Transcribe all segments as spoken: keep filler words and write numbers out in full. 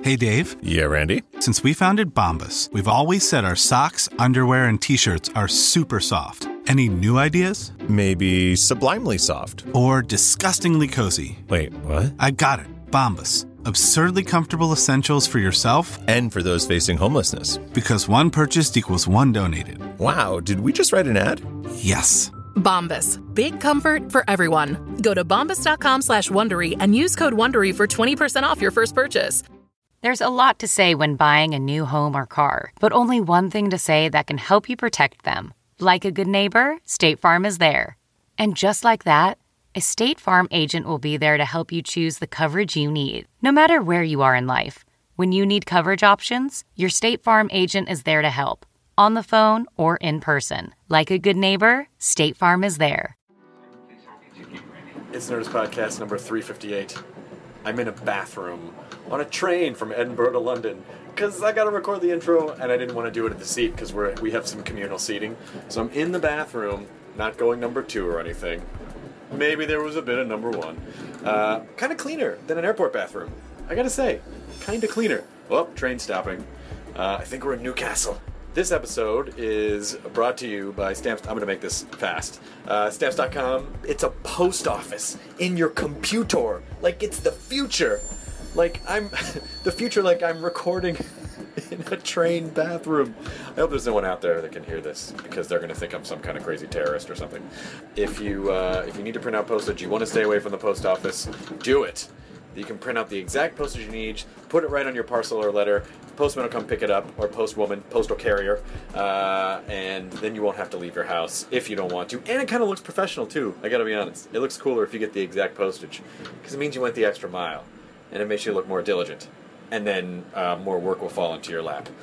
Hey, Dave. Yeah, Randy? Since we founded Bombas, we've always said our socks, underwear, and T-shirts are super soft. Any new ideas? Maybe sublimely soft. Or disgustingly cozy. Wait, what? I got it. Bombas. Absurdly comfortable essentials for yourself and for those facing homelessness. Because one purchased equals one donated. Wow, did we just write an ad? Yes. Bombas. Big comfort for everyone. Go to bombas.com slash Wondery and use code Wondery for twenty percent off your first purchase. There's a lot to say when buying a new home or car, but only one thing to say that can help you protect them. Like a good neighbor, State Farm is there. And just like that, a State Farm agent will be there to help you choose the coverage you need, no matter where you are in life. When you need coverage options, your State Farm agent is there to help, on the phone or in person. Like a good neighbor, State Farm is there. It's Nerdist Podcast number three fifty-eight. I'm in a bathroom on a train from Edinburgh to London because I got to record the intro and I didn't want to do it at the seat because we're we have some communal seating. So I'm in the bathroom, not going number two or anything. Maybe there was a bit of number one. Uh, kind of cleaner than an airport bathroom. I gotta say, kind of cleaner. Oh, train stopping. Uh, I think we're in Newcastle. This episode is brought to you by Stamps. I'm going to make this fast. Uh, Stamps dot com. It's a post office in your computer. Like it's the future. Like I'm the future. Like I'm recording in a train bathroom. I hope there's no one out there that can hear this because they're going to think I'm some kind of crazy terrorist or something. If you uh, if you need to print out postage, you want to stay away from the post office, do it. You can print out the exact postage you need, put it right on your parcel or letter. Postman will come pick it up, or postwoman, postal carrier, uh, and then you won't have to leave your house if you don't want to. And it kind of looks professional too. I got to be honest. It looks cooler if you get the exact postage because it means you went the extra mile, and it makes you look more diligent. And then uh, more work will fall into your lap.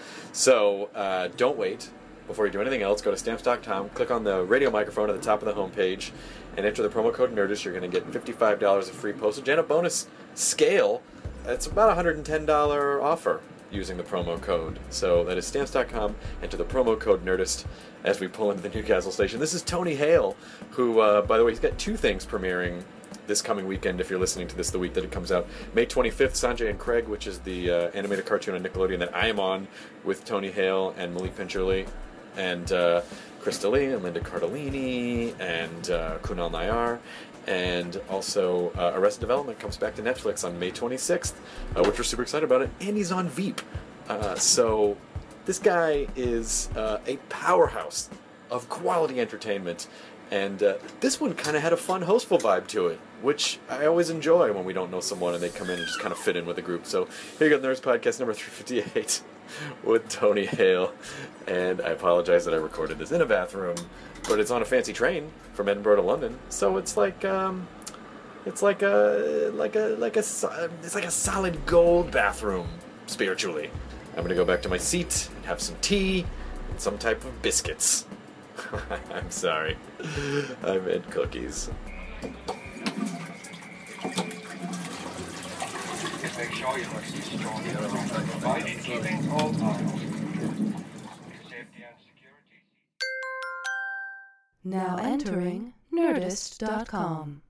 So uh, don't wait. Before you do anything else, go to Stamps dot com, click on the radio microphone at the top of the homepage, and enter the promo code Nerdist. You're going to get fifty-five dollars of free postage and a bonus scale. That's about a one hundred ten dollars offer using the promo code. So that is Stamps dot com. Enter the promo code Nerdist as we pull into the Newcastle station. This is Tony Hale, who, uh, by the way, he's got two things premiering this coming weekend, if you're listening to this the week that it comes out. May twenty-fifth, Sanjay and Craig, which is the uh, animated cartoon on Nickelodeon that I am on with Tony Hale and Malik Pincherly and uh, Krista Lee and Linda Cardellini and uh, Kunal Nayar. And also uh, Arrested Development comes back to Netflix on May twenty-sixth, uh, which we're super excited about it. And he's on Veep. Uh, so this guy is uh, a powerhouse of quality entertainment. And uh, this one kind of had a fun, hostful vibe to it, which I always enjoy when we don't know someone and they come in and just kind of fit in with the group. So here you go, Nerdist Podcast number three fifty-eight with Tony Hale. And I apologize that I recorded this in a bathroom, but it's on a fancy train from Edinburgh to London. So it's like, um, it's like a, like a, like a, it's like a solid gold bathroom, spiritually. I'm going to go back to my seat and have some tea and some type of biscuits. I'm sorry. I meant cookies. Now entering Nerdist dot com.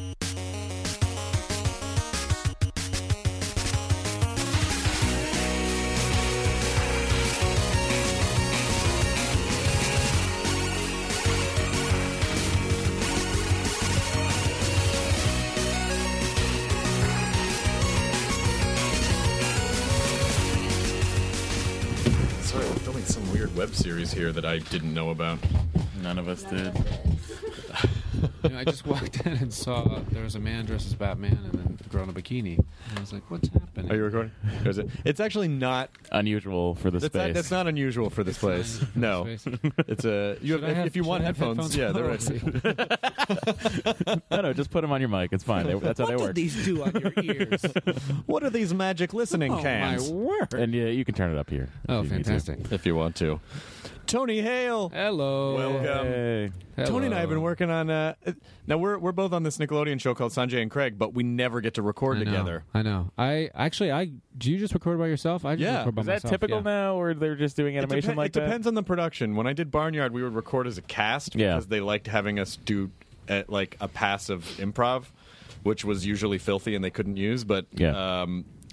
Sorry, we're filming some weird web series here that I didn't know about. None of us did. You know, I just walked in and saw there was a man dressed as Batman and then a girl in a bikini. And I was like, what's happening? Are you recording? Is it? It's actually not unusual for the that's space. Not, that's not unusual for this place. No, it's a. You have, if, have, if you want headphones, headphones, yeah, they're right. no, no, just put them on your mic. It's fine. They, that's how what they work. What do these do on your ears? What are these magic listening oh, cans? My word! And yeah, you can turn it up here. Oh, if you fantastic! need to. If you want to. Tony Hale. Hello. Welcome. Hey. Hello. Tony and I have been working on. Uh, now we're we're both on this Nickelodeon show called Sanjay and Craig, but we never get to record I know, together. I know. I actually, I do you just record by yourself? I just Yeah. record by Is that myself. typical yeah. now, or they're just doing animation it depe- like it that? depends on the production. When I did Barnyard, we would record as a cast Yeah. because they liked having us do uh, like a passive improv, which was usually filthy and they couldn't use. But Yeah. um,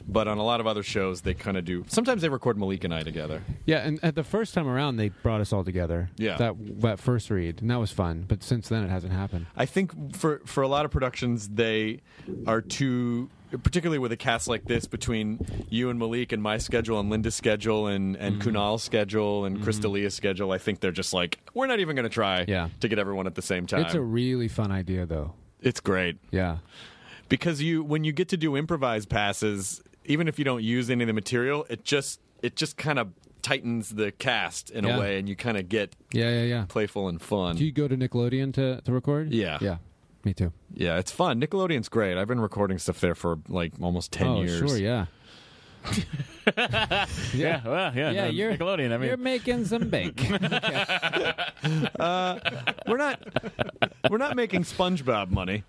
But on a lot of other shows, they kind of do. Sometimes they record Malik and I together. Yeah, and at the first time around, they brought us all together. Yeah. That that first read, and that was fun. But since then, it hasn't happened. I think for for a lot of productions, they are too, particularly with a cast like this, between you and Malik and my schedule and Linda's schedule and, and Mm-hmm. Kunal's schedule and Chris D'Elia's schedule, I think they're just like, we're not even going to try Yeah. to get everyone at the same time. It's a really fun idea, though. It's great. Yeah. Because you when you get to do improvised passes, even if you don't use any of the material, it just it just kind of tightens the cast in Yeah. a way, and you kind of get Yeah, yeah, yeah. playful and fun. Do you go to Nickelodeon to, to record? Yeah. Yeah. Me too. Yeah, it's fun. Nickelodeon's great. I've been recording stuff there for like almost ten oh, years. sure, yeah. Yeah, well, yeah. Yeah, no, you're Nickelodeon. I mean, you're making some bake. Uh, we're not we're not making SpongeBob money.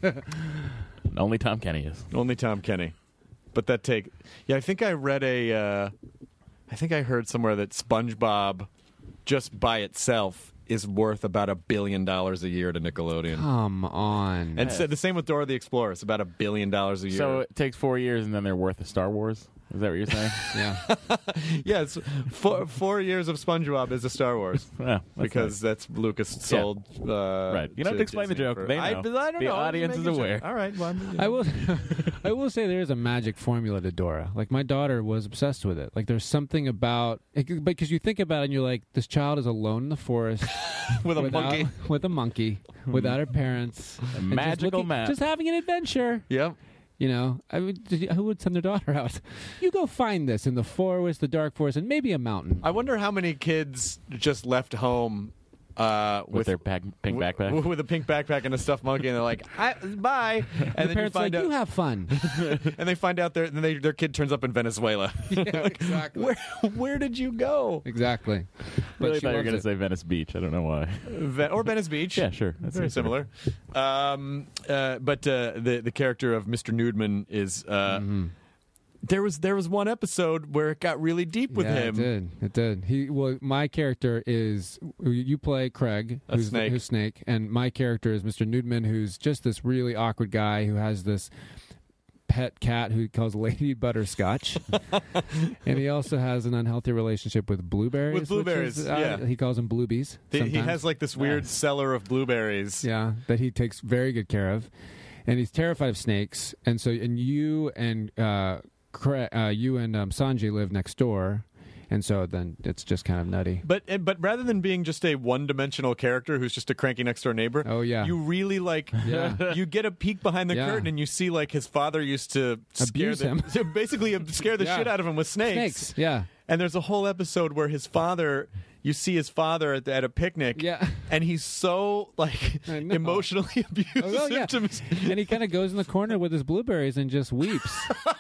only Tom Kenny is. Only Tom Kenny. But that take yeah, I think I read a uh, I think I heard somewhere that SpongeBob just by itself is worth about a billion dollars a year to Nickelodeon. Come on. And so, the same with Dora the Explorer. It's about a billion dollars a year. So it takes four years, and then they're worth a Star Wars. Is that what you're saying? yeah. yeah, it's four, four years of SpongeBob is a Star Wars. Yeah, that's because that's Lucas sold. Uh, Right. You don't have to explain the Disney joke. for- They I, know. I don't The know. I'm audience making is a aware. joke. All right. Well, I'm- I will I will say there is a magic formula to Dora. Like my daughter was obsessed with it. Like there's something about because you think about it and you're like, this child is alone in the forest with a without- monkey. with a monkey without her parents. A and just magical looking- map. Just having an adventure. Yep. You know, I would, did you- who would send their daughter out? You go find this in the forest, the dark forest, and maybe a mountain. I wonder how many kids just left home uh, With, with their pack, pink with- backpack. with a pink backpack and a stuffed monkey, and they're like, I, "Bye," and the then you parents are find like, out, you have fun. and they find out their then they, their kid turns up in Venezuela. Yeah, Like, exactly. Where where did you go? Exactly. I But really she thought you were loves going to it. say Venice Beach. I don't know why. Ve- or Venice Beach. Yeah, sure. That's Very nice. similar. Um, uh, but uh, the the character of Mister Newdman is. Uh, Mm-hmm. There was there was one episode where it got really deep with yeah, him. It did. It did. He well, my character is you play Craig, A who's snake. who's Snake, and my character is Mister Newdman, who's just this really awkward guy who has this pet cat who he calls Lady Butterscotch, and he also has an unhealthy relationship with blueberries. With which blueberries, is, uh, yeah. he calls them bluebies. He- He sometimes. has like this weird cellar of blueberries. Yeah, that he takes very good care of, and he's terrified of snakes. And so, and you and uh, Cra- uh, you and um, Sanjay live next door, and so then it's just kind of nutty. But eh, but rather than being just a one-dimensional character who's just a cranky next door neighbor, Oh, yeah. you really like Yeah. you get a peek behind the Yeah. curtain and you see like his father used to Abuse scare the, him. to basically scare the Yeah. shit out of him with snakes. Snakes, yeah. And there's a whole episode where his father, you see his father at, at a picnic, Yeah. and he's so like I know. emotionally abusive Oh, well, yeah. to his- And he kind of goes in the corner with his blueberries and just weeps.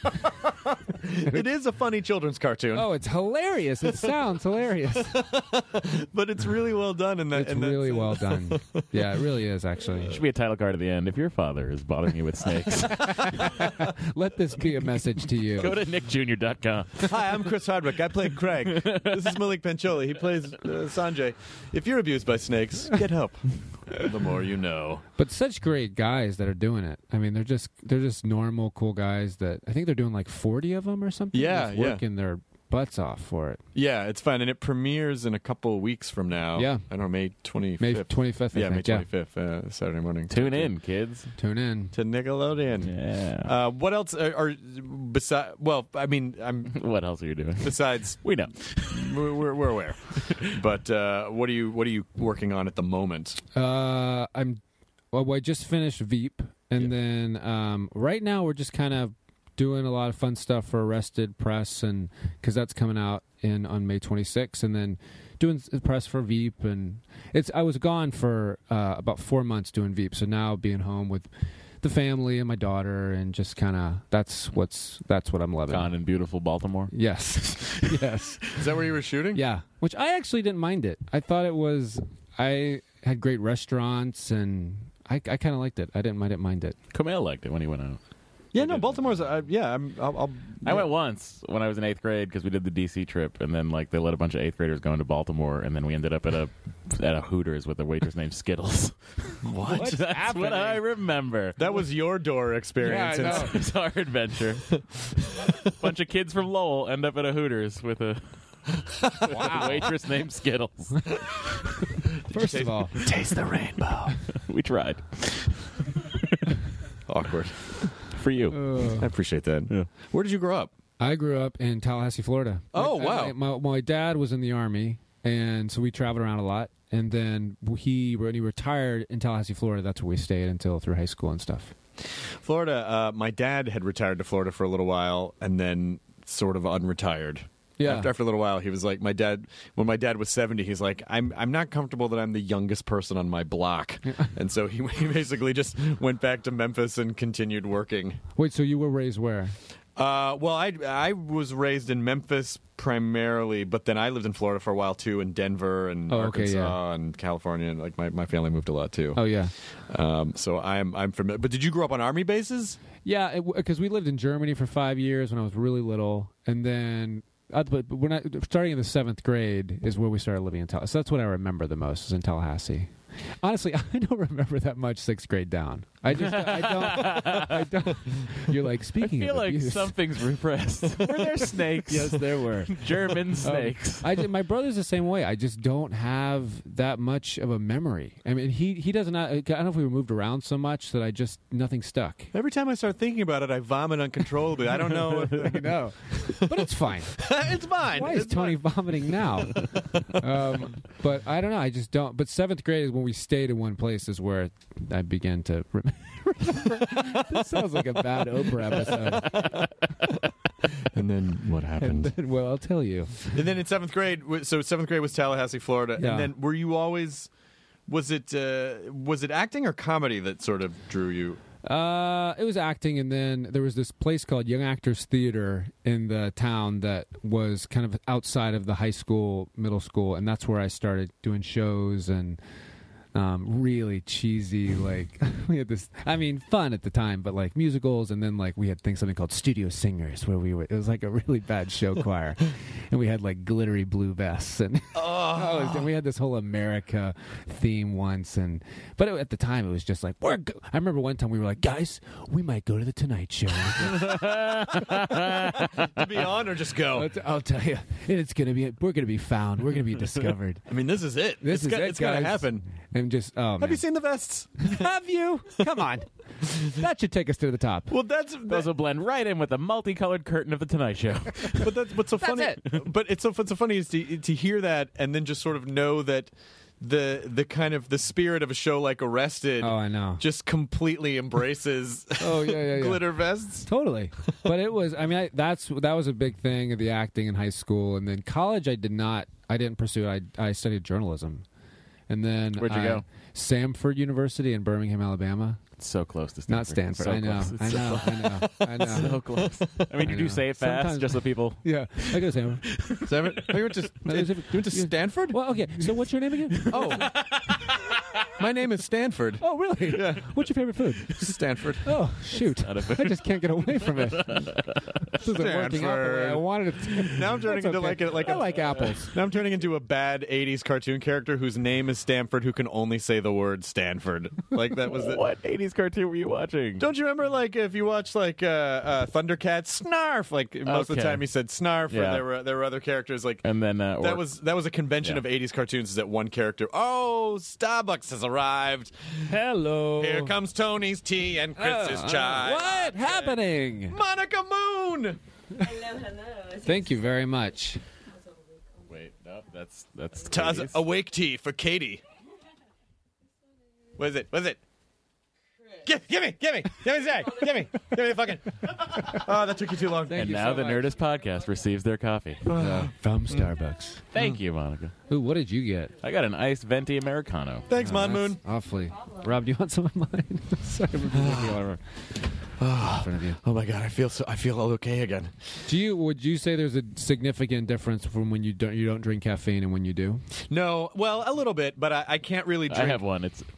It is a funny children's cartoon, Oh, it's hilarious. It sounds hilarious. but it's really well done. In that, It's in that really sense. well done. Yeah, it really is, actually. Should be a title card at the end. If your father is bothering you with snakes, Let this be a message to you. go to nick junior dot com. Hi, I'm Chris Hardwick. I play Craig. This is Malik Pancholi. He plays uh, Sanjay. If you're abused by snakes, get help. The more you know. But such great guys that are doing it. I mean, they're just they're just normal, cool guys that I think they're doing like forty of them or something. Yeah, just yeah. working their butts off for it. Yeah, it's fun, and it premieres in a couple of weeks from now. Yeah. I don't know, May twenty-fifth. May twenty-fifth, I Yeah, May think, yeah. twenty-fifth, uh, Saturday morning. Tune in, kids. Tune in. To Nickelodeon. Yeah. Uh, what else are, are besides? Well, I mean, I'm What else are you doing? besides. We know. we're, we're, we're aware, but uh, what are you what are you working on at the moment? Uh, I'm. Well, I just finished Veep, and then um, right now we're just kind of doing a lot of fun stuff for Arrested Press, and because that's coming out in on May twenty-sixth, and then doing s- press for Veep, and it's. I was gone for uh, about four months doing Veep, so now being home with the family and my daughter, and just kind of that's what's that's what I'm loving. Gone in beautiful Baltimore. Yes, yes. Is that where you were shooting? Yeah, which I actually didn't mind it. I thought it was. I had great restaurants, and I, I kind of liked it. I didn't. I didn't mind it. Kumail liked it when he went out. Yeah, no, Baltimore's. Uh, yeah, I'm. I'll. I'll I went once when I was in eighth grade because we did the D C trip, and then like they let a bunch of eighth graders go into Baltimore, and then we ended up at a at a Hooters with a waitress named Skittles. What? That's happening? what I remember. That was your door experience. Yeah, I know. It was our adventure. Bunch of kids from Lowell end up at a Hooters with a, with a waitress named Skittles. First of all, Taste the rainbow. We tried. Awkward. For you. I appreciate that. Yeah. Where did you grow up? I grew up in Tallahassee, Florida. Oh, My- wow. My, my dad was in the Army, and so we traveled around a lot. And then he, when he retired in Tallahassee, Florida, that's where we stayed until through high school and stuff. Florida. Uh, my dad had retired to Florida for a little while, and then sort of unretired. Yeah. After, after a little while, he was like, my dad, when my dad was seventy, he's like, I'm I'm not comfortable that I'm the youngest person on my block. And so he, he basically just went back to Memphis and continued working. Wait, so you were raised where? Uh, well, I, I was raised in Memphis primarily, but then I lived in Florida for a while too, in Denver and Oh, okay, Arkansas yeah. and California. And like my, my family moved a lot too. Oh, yeah. Um, so I'm I'm familiar. But did you grow up on Army bases? Yeah, because we lived in Germany for five years when I was really little. And then, uh, but but when I, starting in the seventh grade is where we started living in Tallahassee. So that's what I remember the most, is in Tallahassee. Honestly, I don't remember that much sixth grade down. I just, I don't, I don't. You're like, I speaking feel of like abuse. something's repressed. Were there snakes? Yes, there were. German Um, snakes. I did, my brother's the same way. I just don't have that much of a memory. I mean, he he doesn't. I don't know if we were moved around so much that I just nothing stuck. Every time I start thinking about it, I vomit uncontrollably. I don't know. If, I know, but it's fine. it's fine. Why is It's Tony vomiting now? um, but I don't know. I just don't. But seventh grade is when we stayed in one place. Is where I began to remember. This sounds like a bad Oprah episode. And then what And happened? then, well, I'll tell you. And then in seventh grade, w- so seventh grade was Tallahassee, Florida. Yeah. And then were you always, was it uh, was it acting or comedy that sort of drew you? Uh, it was acting, and then there was this place called Young Actors Theater in the town that was kind of outside of the high school, middle school, and that's where I started doing shows and um, really cheesy, like we had this. I mean, fun at the time, but like musicals, and then like we had things something called Studio Singers, where we were. It was like a really bad show choir, and we had like glittery blue vests, and oh, and we had this whole America theme once, and but it, at the time it was just like we're. Go-. I remember one time we were like, guys, we might go to the Tonight Show. To be on or just go? I'll, t- I'll tell you, it's gonna be. We're gonna be found. We're gonna be discovered. I mean, this is it. This it's is go- it, It's gonna guys. happen. And just oh, Have man. you seen the vests? Have you? Come on, that should take us to the top. Well, that's Those will blend right in with the multicolored curtain of the Tonight Show. but that's what's so That's funny. it. But it's so what's so funny is to to hear that and then just sort of know that the the kind of the spirit of a show like Arrested. Oh, I know. Just completely embraces. Oh yeah, yeah, yeah. glitter vests. Totally. But it was. I mean, I, that's that was a big thing of the acting in high school, and then college. I did not. I didn't pursue it. I I studied journalism, and then Where'd you I- go? Samford University in Birmingham, Alabama. It's so close to Stanford. Not Stanford. So I know. close. It's I so know. I know. I know. So close. I mean, I you do know. say it fast, Sometimes- just so people. Yeah, I go to Samford. Seven. Oh, you went to No, there's a- you went to yeah. Stanford? Well, okay. So, what's your name again? Oh, my name is Stanford. Oh, really? Yeah. What's your favorite food? Stanford. Oh, shoot. Not a food. I just can't get away from it. This isn't working out the way I wanted it to. Now I'm turning That's into okay. like a, like I a, like apples. Now I'm turning into a bad eighties cartoon character whose name is Stanford, who can only say the word Stanford. Like that was the. What eighties cartoon were you watching? Don't you remember, like, if you watch like uh, uh, Thundercats, Snarf? Like most of the Okay. time, he said Snarf. Or Yeah. there were there were other characters like. And then uh, that or- was that was a convention Yeah. of eighties cartoons. Is that one character? Oh, Starbucks has arrived. Hello. Here comes Tony's tea and Chris's Uh, chai. What happening? Monica Moon. Hello, hello. Thank you very much. Wait, no, that's that's. Taz ladies. awake tea for Katie. What is it? What is it? Give, give me, give me, give me, Zach, give me, give me the fucking. Oh, that took you too long. Thank And you now so the much. Nerdist podcast receives their coffee. Uh, from Starbucks. Thank you, Monica. Ooh, what did you get? I got an iced venti americano. Thanks, Mon That's Moon. Awfully. Rob, do you want some of mine? Sorry, I'm making all over. in front of you. Oh my god, I feel so. I feel okay again. Do you? Would you say there's a significant difference from when you don't you don't drink caffeine and when you do? No, well, a little bit, but I, I can't really drink. I have one. It's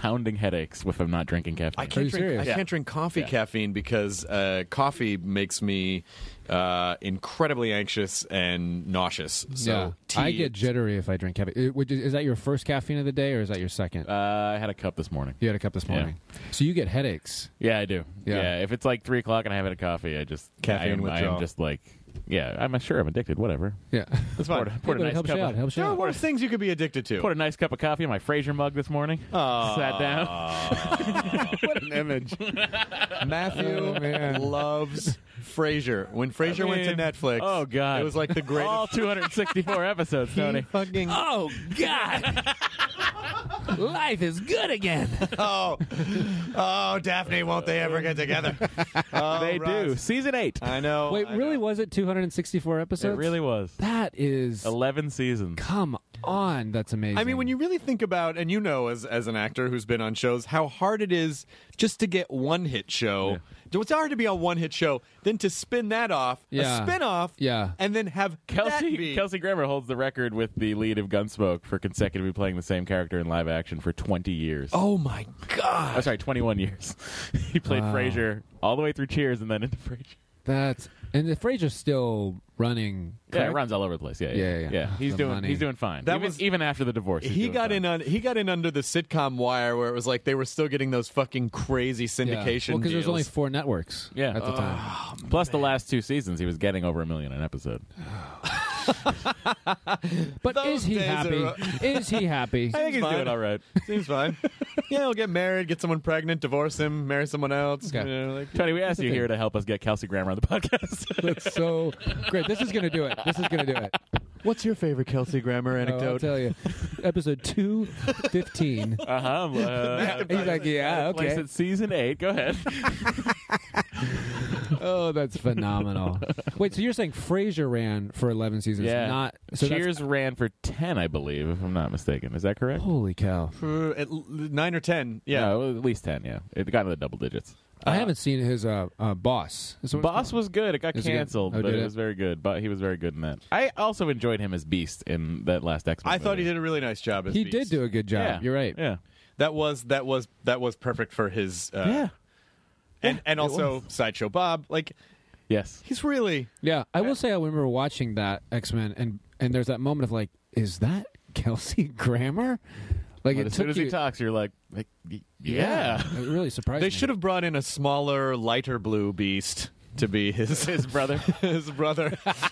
pounding headaches if I'm not drinking caffeine. I can't drink. I Yeah. can't drink coffee Yeah. caffeine because uh, coffee makes me uh, incredibly anxious and nauseous. So yeah, tea, I get jittery if I drink caffeine. It- would you- Is that your first caffeine of the day, or is that your second? Uh, I had a cup this morning. You had a cup this morning, so you get headaches. Yeah, I do. Yeah. Yeah, if it's like three o'clock and I haven't had a coffee, I just Caffeine I am, I withdrawal. am just like, yeah, I'm sure I'm addicted. Whatever. Yeah, That's Poured, fine. poured Yeah, but a it nice helps cup you out. of, Helps you There are out. worse things you could be addicted to. poured a nice cup of coffee in my Fraser mug this morning. Aw. Sat down. What an image. Matthew Oh, man. loves Frasier. When Frasier I went to mean, Netflix, oh, God. it was like the greatest. All two hundred sixty-four episodes, He Tony. fucking Oh God, life is good again. oh oh Daphne, won't they ever get together? Oh, They do. Russ. Season eight. I know. Wait, I really? know. Was it two hundred sixty-four It episodes? really was. That is. eleven seasons. Come on, that's amazing. I mean, when you really think about, and you know, as as an actor who's been on shows, how hard it is just to get one hit show. It's hard to be on one hit show, then to spin that off, Yeah. a spin off, Yeah. and then have that Kelsey be- Kelsey Grammer holds the record with the lead of Gunsmoke for consecutively playing the same character in live action for twenty years. Oh my god! Oh, sorry, twenty-one years. He played Wow. Frasier all the way through Cheers and then into Frasier. that's and the Frasier's still running. Yeah, it correct? runs all over the place. Yeah, Yeah, yeah, yeah. He's The doing money. he's doing fine. That even, was- even after the divorce. he's He doing got fine. in on he got in under the sitcom wire where it was like they were still getting those fucking crazy Yeah. syndication Well, because there was only deals. four networks. Yeah. at the time. Plus the last two seasons, he was getting over a million an episode. But Those is he days happy? are- Is he happy? I think he's fine. doing all right. Seems fine. Yeah, he'll get married, get someone pregnant, divorce him, marry someone else. Okay. You know, like- Tony, we asked the you thing. here to help us get Kelsey Grammer on the podcast. That's so great. This is going to do it. This is going to do it. What's your favorite Kelsey Grammer Oh, I'll anecdote? tell you. Episode two fifteen. uh-huh. Uh, He's like, yeah, Place okay. at season eight. Go ahead. Oh, that's phenomenal. Wait, so you're saying Frasier ran for eleven seasons? Yeah. Not so that's- Cheers ran for ten, I believe, if I'm not mistaken. Is that correct? Holy cow! For at l- nine or ten. Yeah. No, at least ten, yeah. It got into the double digits. I haven't seen his uh, uh, Boss. Is that what it's Boss called? was good. It got Is it good? canceled, Oh, but did it it? was very good. But he was very good in that. I also enjoyed him as Beast in that last X-Men I thought he movie. did a really nice job as He Beast. did do a good job. Yeah. You're right. Yeah. That was that was that was perfect for his uh, Yeah. and and it also Sideshow Bob. Like Yes. he's really Yeah, I will say I remember watching that X Men, and and there's that moment of like, is that Kelsey Grammer? Like But it as took soon as you, he talks, you're like, like y- yeah. it really surprised they me. should have brought in a smaller, lighter blue Beast to be his His brother. his brother.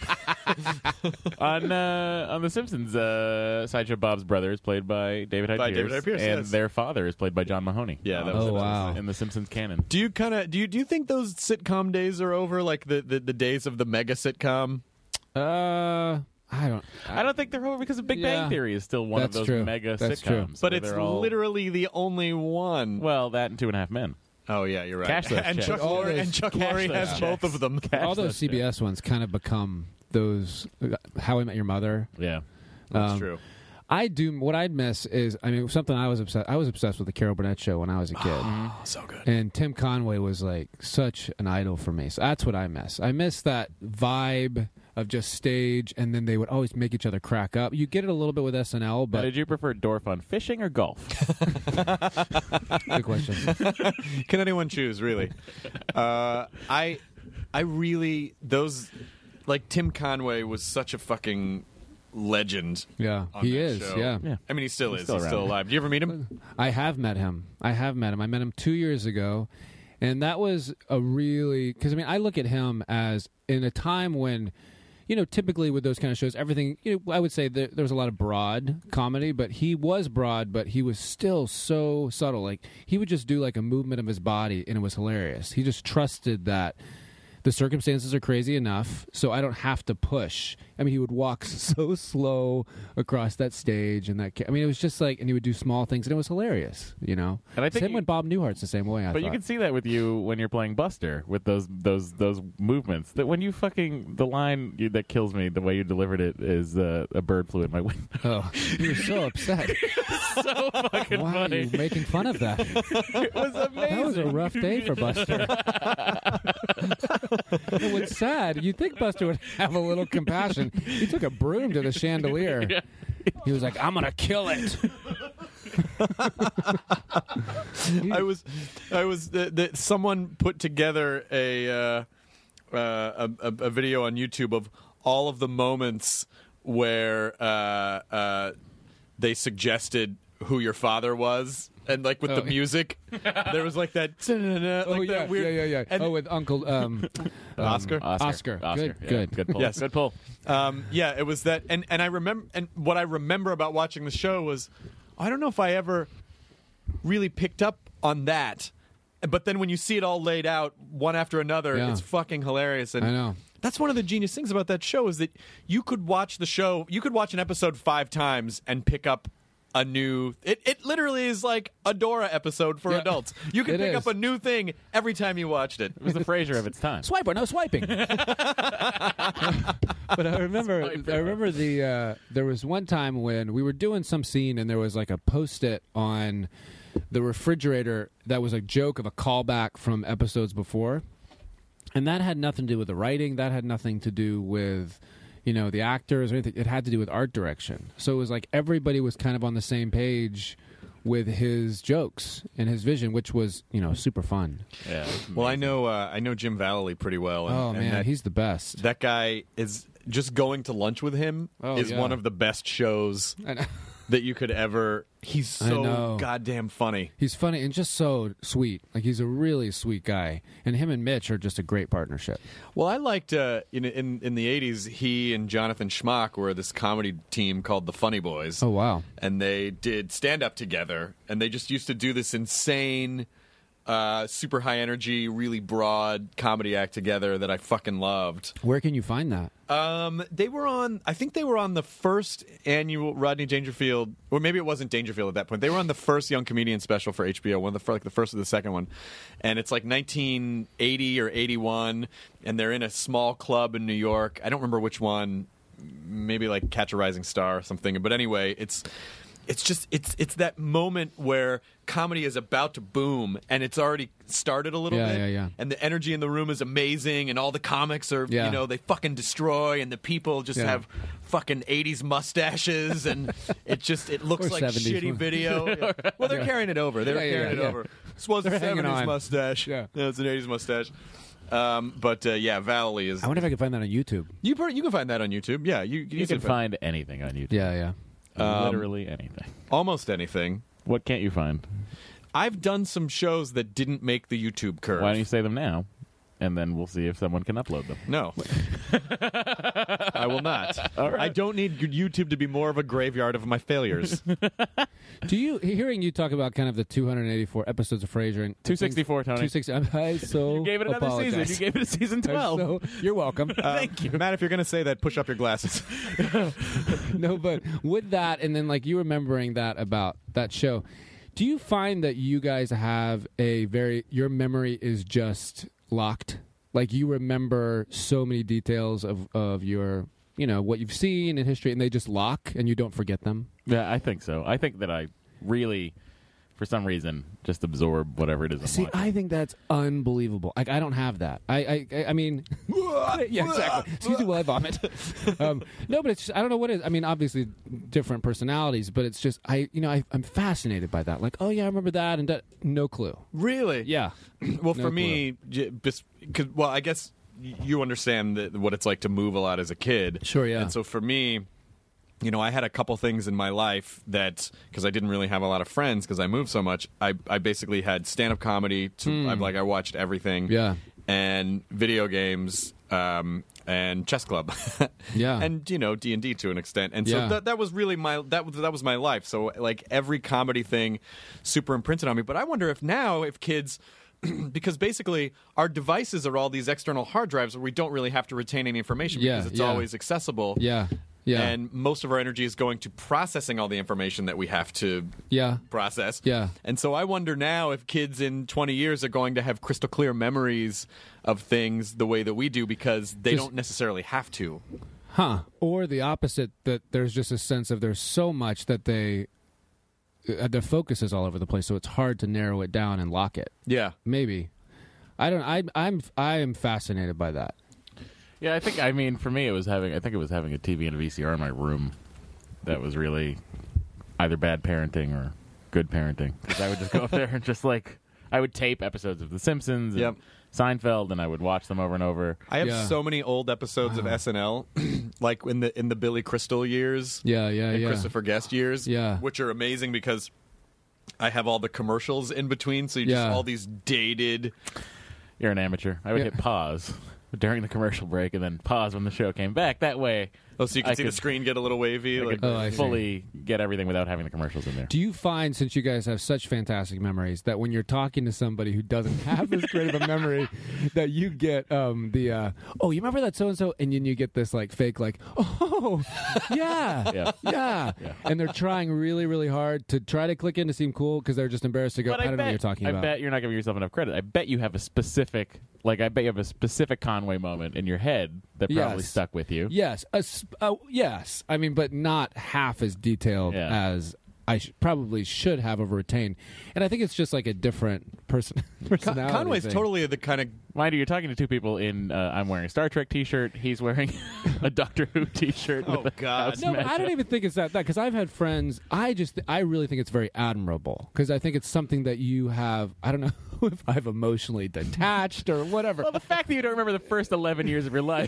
on uh, on The Simpsons, uh, Sideshow Bob's brother is played by David Hyde By Pierce, David Hyde Pierce, and yes. their father is played by John Mahoney. Yeah, that Um, was Oh, wow. in The Simpsons canon. Do you kind of do you do you think those sitcom days are over? Like the, the, the days of the mega sitcom? Uh, I don't. I don't think they're over because of Big Yeah. Bang Theory is still one That's of those true. mega That's sitcoms. true. But where it's they're all- literally the only one. well, that and Two and a Half Men. Oh yeah, you're right. Cashless and checks. Chuck All Lorre those and Chuck Lorre cashless has checks. both of them. All Cash those those C B S ones kind of become those uh, How I Met Your Mother. Yeah. That's Um, true. I do. What I'd miss is, I mean, something I was obsessed. I was obsessed with the Carol Burnett show when I was a kid. Oh, so good. And Tim Conway was like such an idol for me. So that's what I miss. I miss that vibe of just stage, and then they would always make each other crack up. You get it a little bit with S N L, Now, but did you prefer Dorf on fishing or golf? good question. Can anyone choose? Really? uh, I, I really those, like Tim Conway was such a fucking legend. Yeah, on he that is. show. Yeah. Yeah. I mean, he still He's is. still He's still around. alive. Did you ever meet him? I have met him. I have met him. I met him two years ago, and that was a really because I mean I look at him as in a time when. You know, typically with those kind of shows, everything, you know, I would say there, there was a lot of broad comedy, but he was broad, but he was still so subtle. Like, he would just do like a movement of his body, and it was hilarious. He just trusted that the circumstances are crazy enough, so I don't have to push. I mean, he would walk so slow across that stage, and that, ca- I mean, it was just like, and he would do small things, and it was hilarious, you know? And I think Same you- with Bob Newhart's the same way, I But you thought. can see that with you when you're playing Buster with those those those movements. That when you fucking the line you, that kills me, the way you delivered it is uh, a bird flew in my window. Oh, you were so upset. So fucking Why funny. are you making fun of that? It was amazing. That was a rough day for Buster. And what's sad, you'd think Buster would have a little compassion. He took a broom to the chandelier. He was like, I'm going to kill it. I was, I was. The, the, someone put together a, uh, uh, a a a video on YouTube of all of the moments where uh, uh, they suggested who your father was. And like with Oh. the music, there was like that. Like oh, yeah, that weird, yeah, yeah, yeah. And oh, with Uncle um, um, Oscar? Oscar. Good, yeah. good. Good pull. Yes. Good pull. Um, yeah, it was that, and, and I remember, and what I remember about watching the show was, I don't know if I ever really picked up on that, but then when you see it all laid out one after another, Yeah. it's fucking hilarious. And I know. that's one of the genius things about that show is that you could watch the show, you could watch an episode five times and pick up a new. It, it literally is like a Dora episode for Yeah. adults. You can It pick is. up a new thing every time you watched it. It was the Frasier of its time. Swipe or no swiping. But I remember, I remember the uh, there was one time when we were doing some scene and there was like a post-it on the refrigerator that was a joke of a callback from episodes before, and that had nothing to do with the writing. That had nothing to do with, you know, the actors or anything. It had to do with art direction. So it was like everybody was kind of on the same page with his jokes and his vision, which was, you know, super fun. Yeah. it was Well, I amazing. know uh, I know Jim Vallely pretty well. And, Oh and man, that, he's the best. that guy is just going to lunch with him Oh, is yeah. one of the best shows I know. that you could ever. He's I so know. goddamn funny. He's funny and just so sweet. Like, he's a really sweet guy. And him and Mitch are just a great partnership. Well, I liked uh, in in in the eighties. He and Jonathan Schmock were this comedy team called the Funny Boys. Oh, wow. And they did stand up together, and they just used to do this insane, uh, super high energy, really broad comedy act together that I fucking loved. Where can you find that? Um, they were on. I think they were on the first annual Rodney Dangerfield, or maybe it wasn't Dangerfield at that point. They were on the first Young Comedian special for H B O, one of the fir- like the first or the second one, and it's like nineteen eighty or eighty-one, and they're in a small club in New York. I don't remember which one. Maybe like Catch a Rising Star or something. But anyway, it's. It's just it's it's that moment where comedy is about to boom and it's already started a little Yeah, bit. yeah, yeah. And the energy in the room is amazing, and all the comics are Yeah. you know they fucking destroy, and the people just Yeah. have fucking eighties mustaches, and it just it looks Or like seventies shitty one. video. Yeah. Well, they're Yeah. carrying it over. They're Yeah, yeah, carrying yeah, it yeah. over. This was a They're hanging seventies on. mustache. Yeah. it's an eighties mustache. Um, but uh, yeah, Valley is. I wonder if I can find that on YouTube. you per- you can find that on YouTube. Yeah, you You can find anything on YouTube. Yeah, yeah. Um, Literally anything. almost anything. What can't you find? I've done some shows that didn't make the YouTube curve. Why don't you say them now? And then we'll see if someone can upload them. No, I will not. All right. I don't need YouTube to be more of a graveyard of my failures. Do you hearing you talk about kind of the two hundred eighty-four episodes of Frasier and two sixty-four, Tony. two sixty. I'm, I so You gave it another apologize. season. You gave it a season I'm twelve. so- you're welcome. Thank you, Matt. If you're going to say that, push up your glasses. No, but with that, and then like you remembering that about that show, do you find that you guys have a very your memory is just locked? Like you remember so many details of of your you know what you've seen in history, and they just lock, and you don't forget them. Yeah, I think so. I think that I really, for some reason, just absorb whatever it is I'm See, watching. I think that's unbelievable. Like I don't have that. I I I mean, yeah, exactly. Excuse me while I vomit. um, no, but it's just, I don't know what it is. I mean, obviously different personalities, but it's just I you know I, I'm fascinated by that. Like, oh yeah, I remember that, and that, no clue. Really? Yeah. Well, No for me, j- just, cause, well, I guess y- you understand that what it's like to move a lot as a kid. Sure, yeah. And so for me, you know, I had a couple things in my life that, because I didn't really have a lot of friends because I moved so much, I, I basically had stand-up comedy. To, I'm like, I watched everything. Hmm. Yeah. And video games um, and chess club. Yeah. And, you know, D and D to an extent. And so Yeah. that, that was really my, that was, that was my life. So, like, every comedy thing super imprinted on me. But I wonder if now, if kids... because basically our devices are all these external hard drives where we don't really have to retain any information Yeah, because it's yeah. always accessible. Yeah. Yeah. And most of our energy is going to processing all the information that we have to yeah. process. Yeah. And so I wonder now if kids in twenty years are going to have crystal clear memories of things the way that we do because they Just- don't necessarily have to. Huh. Or the opposite, that there's just a sense of there's so much that they uh, their focus is all over the place, so it's hard to narrow it down and lock it. Yeah. Maybe. I don't I I'm I am fascinated by that. Yeah, I think. I mean, for me, it was having. I think it was having a T V and a V C R in my room. That was really either bad parenting or good parenting. Because I would just go up there and just like I would tape episodes of The Simpsons and Yep. Seinfeld, and I would watch them over and over. I have Yeah. so many old episodes of S N L, like in the in the Billy Crystal years, Yeah, yeah, and yeah. Christopher Guest years, Yeah. which are amazing because I have all the commercials in between, so you just Yeah. all these dated. You're an amateur. I would Yeah. hit pause during the commercial break, and then pause when the show came back. That way, Oh, so you can I see could- the screen get a little wavy. I Like, could Oh, I see. fully get everything without having the commercials in there. Do you find, since you guys have such fantastic memories, that when you're talking to somebody who doesn't have as great of a memory, that you get um, the uh, oh, you remember that so and so, and then you get this like fake like oh yeah Yeah. yeah, Yeah. and they're trying really really hard to try to click in to seem cool because they're just embarrassed to go. But I, I, don't bet, know what you're talking I about. bet you're not giving yourself enough credit. I bet you have a specific, like, I bet you have a specific Conway moment in your head that probably Yes. stuck with you. Yes, a sp- uh, yes. I mean, but not half as detailed Yeah. as I sh- probably should have over retained. And I think it's just like a different person personality. Conway's thing. totally the kind of. Mind you, you're talking to two people in. Uh, I'm wearing a Star Trek T-shirt. He's wearing a Doctor Who T-shirt. Oh, with a God. house No, but I matchup. don't even think it's that that because I've had friends. I just I really think it's very admirable because I think it's something that you have. I don't know if I've emotionally detached or whatever. Well, the fact that you don't remember the first eleven years of your life.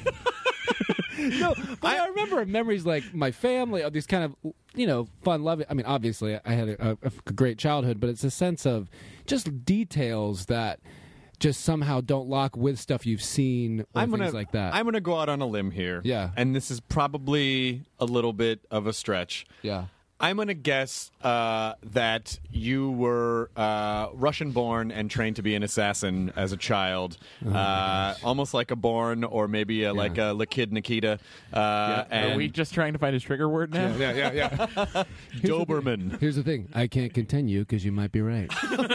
No, but I, remember memories like my family, all these kind of, you know, fun, loving. I mean, obviously, I had a, a great childhood, but it's a sense of just details that just somehow don't lock with stuff you've seen or I'm things gonna like that. I'm gonna go out on a limb here. Yeah. and this is probably a little bit of a stretch. yeah. I'm going to guess uh, that you were uh, Russian-born and trained to be an assassin as a child, uh, almost like a Bourne or maybe a, like a La Kid Nikita. Uh, and Are we just trying to find his trigger word now? Yeah, yeah, yeah. Doberman. Here's the thing: I can't continue because you might be right. And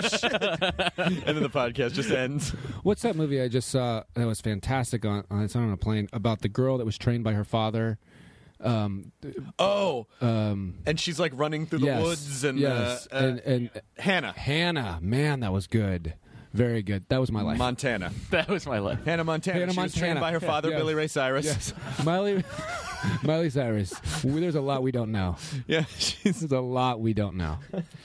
then the podcast just ends. What's that movie I just saw that was fantastic on? on it's on a plane about the girl that was trained by her father. Um, Oh, um, and she's like running through the yes, woods and, yes, uh, uh, and and Hannah, Hannah, man, that was good, very good. That was my life. Montana. That was my life. Hannah Montana. Hannah she was trained Montana. by her father, Yes. Billy Ray Cyrus. Yes, Miley, Miley Cyrus. We, there's a lot we don't know. Yeah, she's, There's a lot we don't know.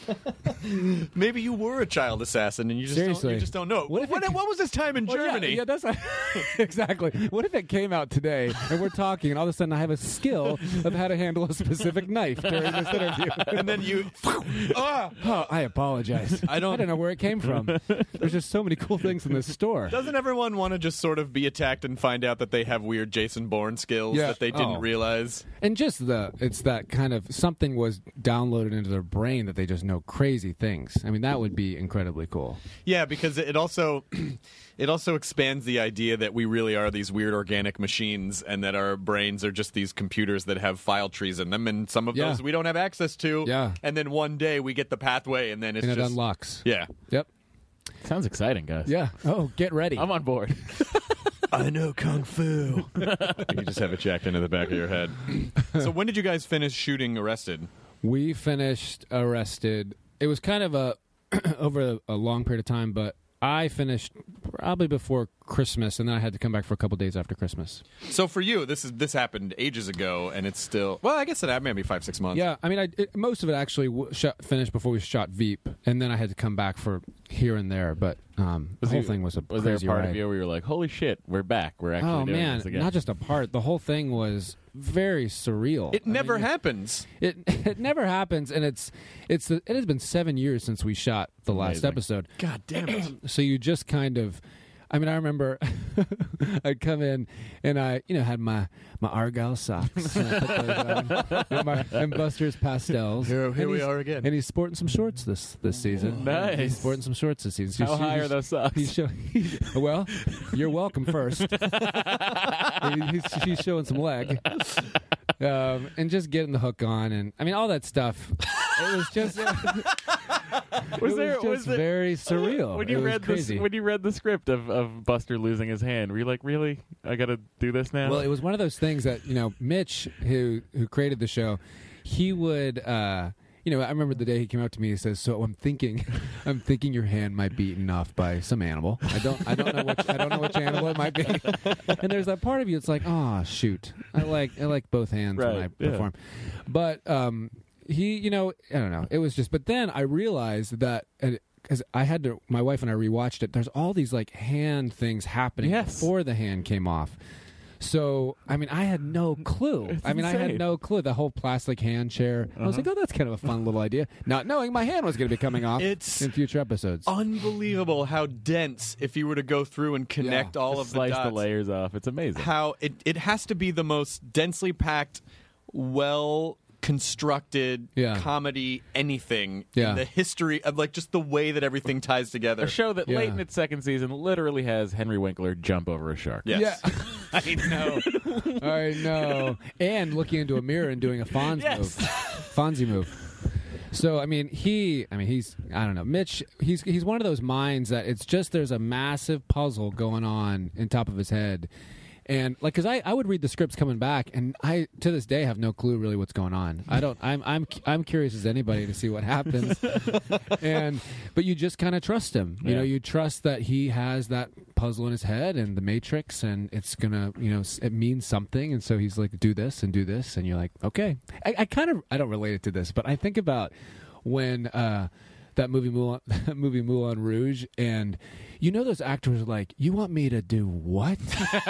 maybe you were a child assassin and you just don't, Seriously. you just don't know. What if What, it- what was this time in Well, yeah, Germany? Yeah, that's exactly. What if it came out today and we're talking, and all of a sudden I have a skill of how to handle a specific knife during this interview? And then you, ah, Oh, I apologize. I don't- I don't know where it came from. There's just so many cool things in this store. doesn't everyone want to just sort of be attacked and find out that they have weird Jason Bourne skills Yeah. that they didn't Oh. realize? And just the, it's that kind of something was downloaded into their brain that they just know crazy things. I mean, that would be incredibly cool. Yeah, because it also it also expands the idea that we really are these weird organic machines and that our brains are just these computers that have file trees in them, and some of Yeah. those we don't have access to. Yeah. And then one day we get the pathway, and then it's And it just unlocks. Yeah. Yep. Sounds exciting, guys. Yeah. Oh, get ready. I'm on board. I know kung fu. You just have it jacked into the back of your head. So when did you guys finish shooting Arrested? We finished Arrested. It was kind of a over a, a long period of time, but I finished probably before Christmas, and then I had to come back for a couple days after Christmas. So for you, this is this happened ages ago, and it's still well. I guess it happened maybe five six months. Yeah, I mean, I, it, most of it actually w- shot, finished before we shot Veep, and then I had to come back for here and there. But um, the Was whole you- thing was a Was there a crazy part ride. of you where you were like, "Holy shit, we're back. We're actually Oh doing man, this again"? not just a part. The whole thing was very surreal. It I never mean, happens. It it never happens, and it's it's it has been seven years since we shot the last Amazing. episode. God damn it. So you just kind of, I mean, I remember I'd come in and I, you know, had my my Argyle socks and, I put those on, and, my, and Buster's pastels. Here- here And we he's- are again. And he's sporting some shorts this this season. Nice. He's sporting some shorts this season. How He's- high he's- are those socks? He's show, he's, well, you're welcome first. He- he's, he's showing some leg. Um, and just getting the hook on, and I mean all that stuff. It was just, it Was was there- just was there- very surreal. When you it was read crazy. this, when you read the script of, of Buster losing his hand, were you like, "Really? I got to do this now"? Well, it was one of those things that, you know, Mitch, who who created the show, he would, uh, you know, I remember the day he came up to me. He says, "So I'm thinking, I'm thinking your hand might be eaten off by some animal. I don't, I don't know which, I don't know which animal it might be." And there's that part of you. It's like, oh shoot, I like, I like both hands when Right, I yeah. perform, but. um he, you know, I don't know. It was just, but then I realized that because I had to, my wife and I rewatched it. There's all these like hand things happening Yes. before the hand came off. So, I mean, I had no clue. It's I mean, I insane. had no clue. The whole plastic hand chair. I was like, oh, that's kind of a fun little idea. Not knowing my hand was going to be coming off It's in future episodes. unbelievable how dense, if you were to go through and connect Yeah. all Just of the slice dots, the layers off. It's amazing. how it, it has to be the most densely packed, well constructed Yeah. comedy anything Yeah. in the history of like just the way that everything ties together. A show that Yeah. late in its second season literally has Henry Winkler jump over a shark. Yes. Yeah. I know. I know. And looking into a mirror and doing a Fonz Yes. move. Fonzie move. So I mean, he. I mean, he's. I don't know, Mitch. He's he's one of those minds that it's just there's a massive puzzle going on in top of his head, and like, because I, I would read the scripts coming back, and I to this day have no clue really what's going on. I don't. I'm I'm I'm curious as anybody to see what happens, and but you just kind of trust him. You Yeah. know, you trust that he has that puzzle in his head and the Matrix, and it's gonna, you know, it means something, and so he's like, do this and do this, and you're like, okay. I, I kind of I don't relate it to this, but I think about when uh, that movie Moulin, that movie Moulin Rouge, and you know those actors are like, you want me to do what?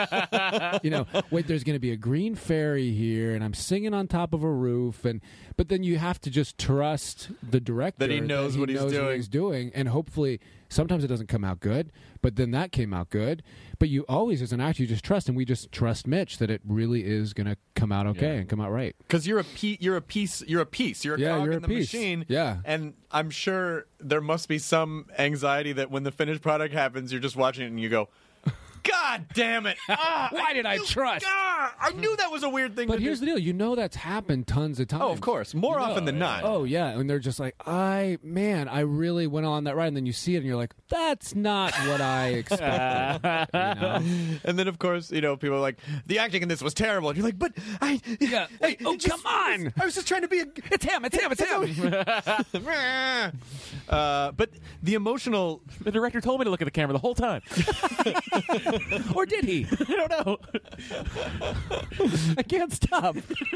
You know, wait, there's going to be a green fairy here, and I'm singing on top of a roof, and but then you have to just trust the director That he knows what he's knows doing. he's doing, and hopefully sometimes it doesn't come out good, but then that came out good. But you always, as an actor, you just trust, and we just trust Mitch that it really is going to come out okay Yeah. and come out right. Because you're a pe- you're a piece you're a piece you're a Yeah, cog you're in a the piece. machine. Yeah. And I'm sure there must be some anxiety that when the finished product happens, you're just watching it and you go, God damn it! Ah, Why did I knew- trust? Ah, I knew that was a weird thing. But to here's do. the deal: you know that's happened tons of times. Oh, of course, more You know. often than not. Oh yeah, and they're just like, I man, I really went on that ride, and then you see it, and you're like, that's not what I expected. you know? And then, of course, you know, people are like, the acting in this was terrible. And you're like, but I... Yeah. I, Oh, it just- come on! I was just trying to be a... It's him! It's him! It's him! uh, but the emotional... The director told me to look at the camera the whole time. Or did he? I don't know. I can't stop.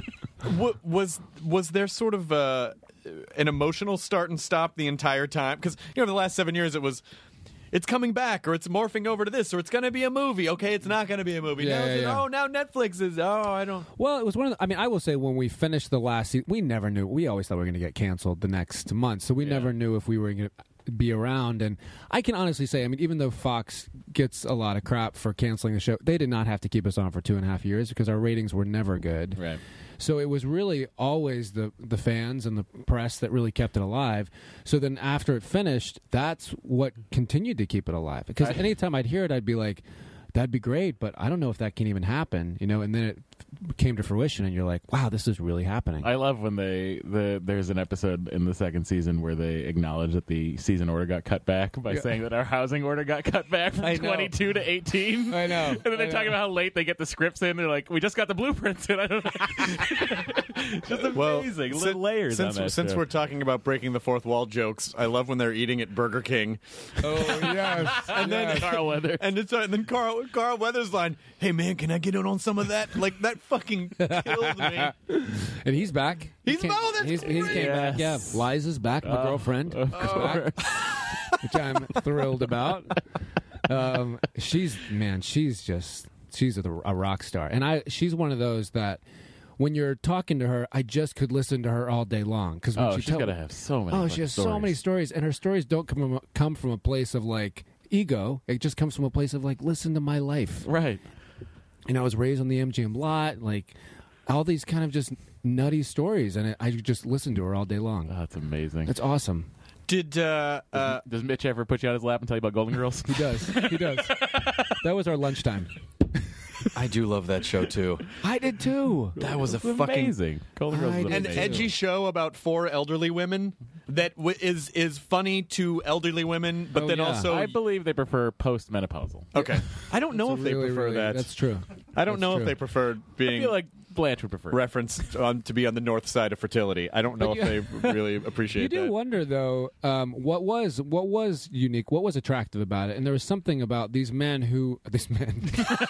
w- was was there sort of uh, an emotional start and stop the entire time? Because, you know, the last seven years it was... It's coming back, or it's morphing over to this, or it's going to be a movie. Okay, it's not going to be a movie. Yeah, now yeah, it's, yeah. oh, now Netflix is. Oh, I don't. Well, it was one of the, I mean, I will say when we finished the last season, we never knew. We always thought we were going to get canceled the next month, so we never knew if we were going to be around. And I can honestly say, I mean, even though Fox gets a lot of crap for canceling the show, they did not have to keep us on for two and a half years because our ratings were never good. Right. So it was really always the the fans and the press that really kept it alive. So then after it finished, that's what continued to keep it alive. Because anytime I'd hear it, I'd be like, that'd be great, but I don't know if that can even happen, you know. And then it came to fruition, and you're like, wow, this is really happening. I love when they the there's an episode in the second season where they acknowledge that the season order got cut back by Yeah. saying that our housing order got cut back I from know. twenty-two to eighteen. I know. And then they're I talking know. about how late they get the scripts in. They're like, we just got the blueprints in. I don't know. Just amazing. Well, Little layers Since, on that since show. we're talking about breaking the fourth wall jokes, I love when they're eating at Burger King. Oh yes, And then Carl Weathers. And it's and then Carl Carl Weathers line, "Hey man, can I get in on some of that?" Like that fucking killed me. and he's back. He's He came, oh, that's he's, he's great. came back. Yeah, Yes. Liza's back. My Oh, girlfriend, of is back, which I'm thrilled about. Um, she's man, she's just she's a, a rock star, and I she's one of those that. When you're talking to her, I just could listen to her all day long because Oh, she she's tell- got to have so many. Oh, fucking she has so stories. many stories, and her stories don't come from, come from a place of like ego. It just comes from a place of like, listen to my life. Right. You know, I was raised on the M G M lot, like all these kind of just nutty stories, and I, I just listen to her all day long. Oh, that's amazing. It's awesome. Did uh, uh, Does Mitch ever put you on his lap and tell you about Golden Girls? He does. He does. That was our lunchtime. I do love that show too. I did too. That was a It's fucking amazing. Golden Girls I is did an amazing. edgy show about four elderly women that w- is is funny to elderly women, but Oh, then yeah. also I believe they prefer post-menopausal. okay. I don't know It's if they really, prefer really- that. That's true. I don't That's know true. if they prefer being. I feel like Blanche would prefer reference um, to be on the north side of fertility. I don't know But if you- they really appreciate You do that. wonder though, um, what was what was unique, what was attractive about it, and there was something about these men who these men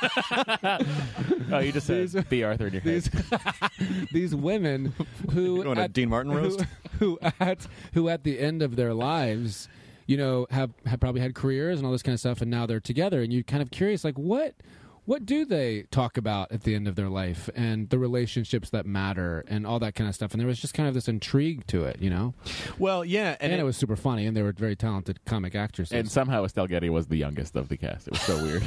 Oh, you just said B. Arthur in your head. these these women who You going to at, Dean Martin roast? who, who at who at the end of their lives, you know, have have probably had careers and all this kind of stuff, and now they're together, and you're kind of curious, like what. What do they talk about at the end of their life and the relationships that matter and all that kind of stuff? And there was just kind of this intrigue to it, you know? Well, yeah, And, and, it, was super funny, and they were very talented comic actresses. And somehow Estelle Getty was the youngest of the cast. It was so weird.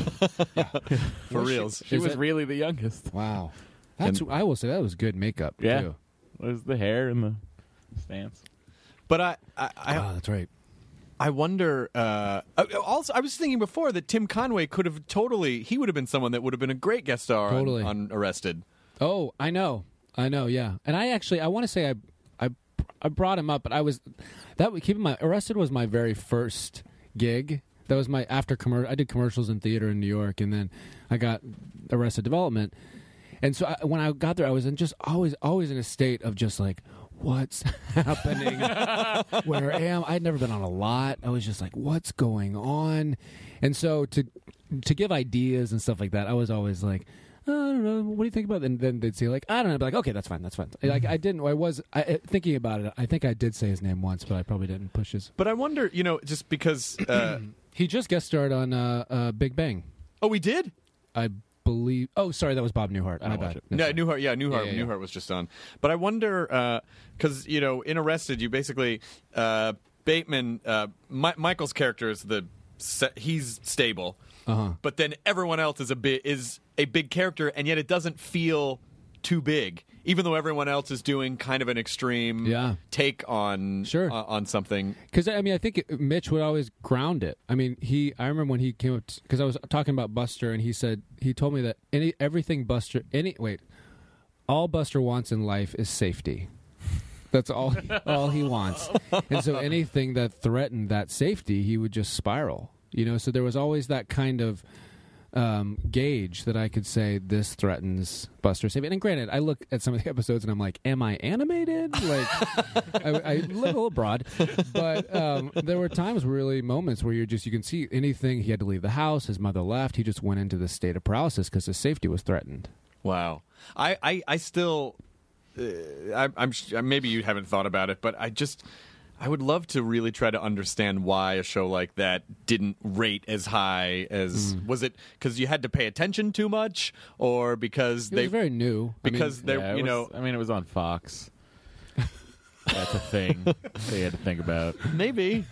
for reals. She Is was that- really the youngest. wow. That's I will say that was good makeup, Yeah. too. It was the hair and the stance. But I, I, I, Ah, that's right. I wonder. Uh, also, I was thinking before that Tim Conway could have totally. He would have been someone that would have been a great guest star on- Totally. on, Arrested. Oh, I know. I know, yeah. And I actually, I want to say I, I, I brought him up, but I was, that keep in mind, Arrested was my very first gig. That was my, after commercial, I did commercials in theater in New York, and then I got Arrested Development. And so I, when I got there, I was in just always, always in a state of just like, what's happening? Where am I? I'd never been on a lot. I was just like, what's going on? And so to to give ideas and stuff like that, I was always like, I don't know. What do you think about it? And then they'd say like, I don't know. I'd be like, okay, that's fine. That's fine. Like I didn't. I was I, thinking about it. I think I did say his name once, but I probably didn't push his. But I wonder, you know, just because. Uh, He just guest starred on uh, uh, Big Bang. oh, we did. I believe. Oh, sorry, that was Bob Newhart. I My don't watch bad. it. No, Newhart. Yeah, Newhart. Yeah, yeah, yeah. Newhart was just on. But I wonder because you know, in Arrested, you basically uh, Bateman. Uh, Mi- Michael's character is the se- he's stable, Uh-huh. but then everyone else is a bit is a big character, and yet it doesn't feel too big, even though everyone else is doing kind of an extreme Yeah. take on Sure. uh, on something. Because I mean, I think it, Mitch would always ground it. I mean, he. I remember when he came up because I was talking about Buster, and he said he told me that any everything Buster any wait, all Buster wants in life is safety. That's all all he wants, and so anything that threatened that safety, he would just spiral. You know, so there was always that kind of um, gauge that I could say this threatens Buster's safety. And granted, I look at some of the episodes and I'm like, am I animated? Like, I, I look a little broad, but um, there were times, really moments where you're just you can see anything. He had to leave the house. His mother left. He just went into this state of paralysis because his safety was threatened. Wow, I I, I still uh, I, I'm sh- maybe you haven't thought about it, but I just. I would love to really try to understand why a show like that didn't rate as high as was it because you had to pay attention too much or because It they was very new. I because mean, they Yeah, it you was- know I mean, it was on Fox. That's a thing they had to think about. maybe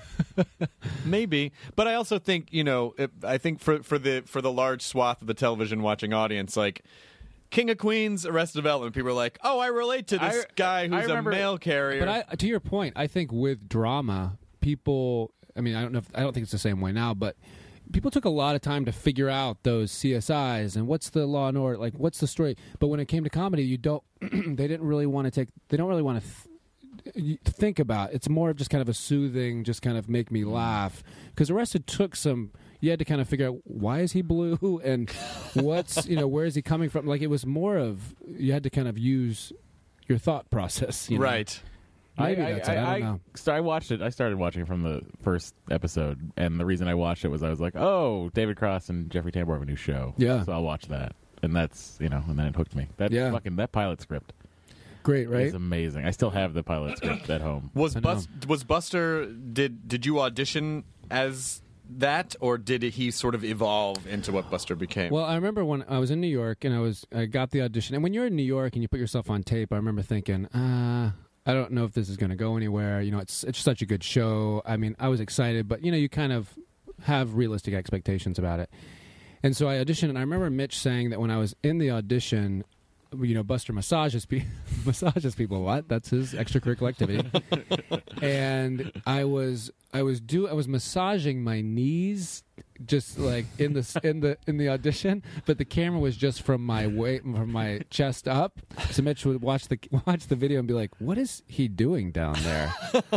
maybe but I also think you know it, I think for for the for the large swath of the television watching audience like King of Queens, Arrested Development, people are like, oh, I relate to this I- guy I who's a remember- mail carrier. But I, to your point, I think with drama, people. I mean, I don't know. If, I don't think it's the same way now, but people took a lot of time to figure out those C S Is and what's the Law and Order, like what's the story. But when it came to comedy, you don't. They didn't really want to take. They don't really want to. Th- you think about. It's more of just kind of a soothing, just kind of make me laugh. Because Arrested took some. You had to kind of figure out why is he blue and what's you know where is he coming from. Like it was more of you had to kind of use your thought process. You know? right. Maybe that's it. I don't know. So I watched it. I started watching it from the first episode, and the reason I watched it was I was like, "Oh, David Cross and Jeffrey Tambor have a new show." Yeah. So I'll watch that, and that's you know, and then it hooked me. That Yeah. fucking that pilot script Great, right? is amazing. I still have the pilot script at home. Was I know. Bus- was Buster did did you audition as that or did he sort of evolve into what Buster became? Well, I remember when I was in New York and I was I got the audition, and when you're in New York and you put yourself on tape, I remember thinking, uh, I don't know if this is going to go anywhere. You know, it's it's such a good show. I mean, I was excited, but you know, you kind of have realistic expectations about it. And so I auditioned, and I remember Mitch saying that when I was in the audition, you know, Buster massages pe- massages people a lot. That's his extracurricular activity. And I was I was do I was massaging my knees just like in the in the in the audition, but the camera was just from my weight from my chest up. So Mitch would watch the watch the video and be like, "What is he doing down there?"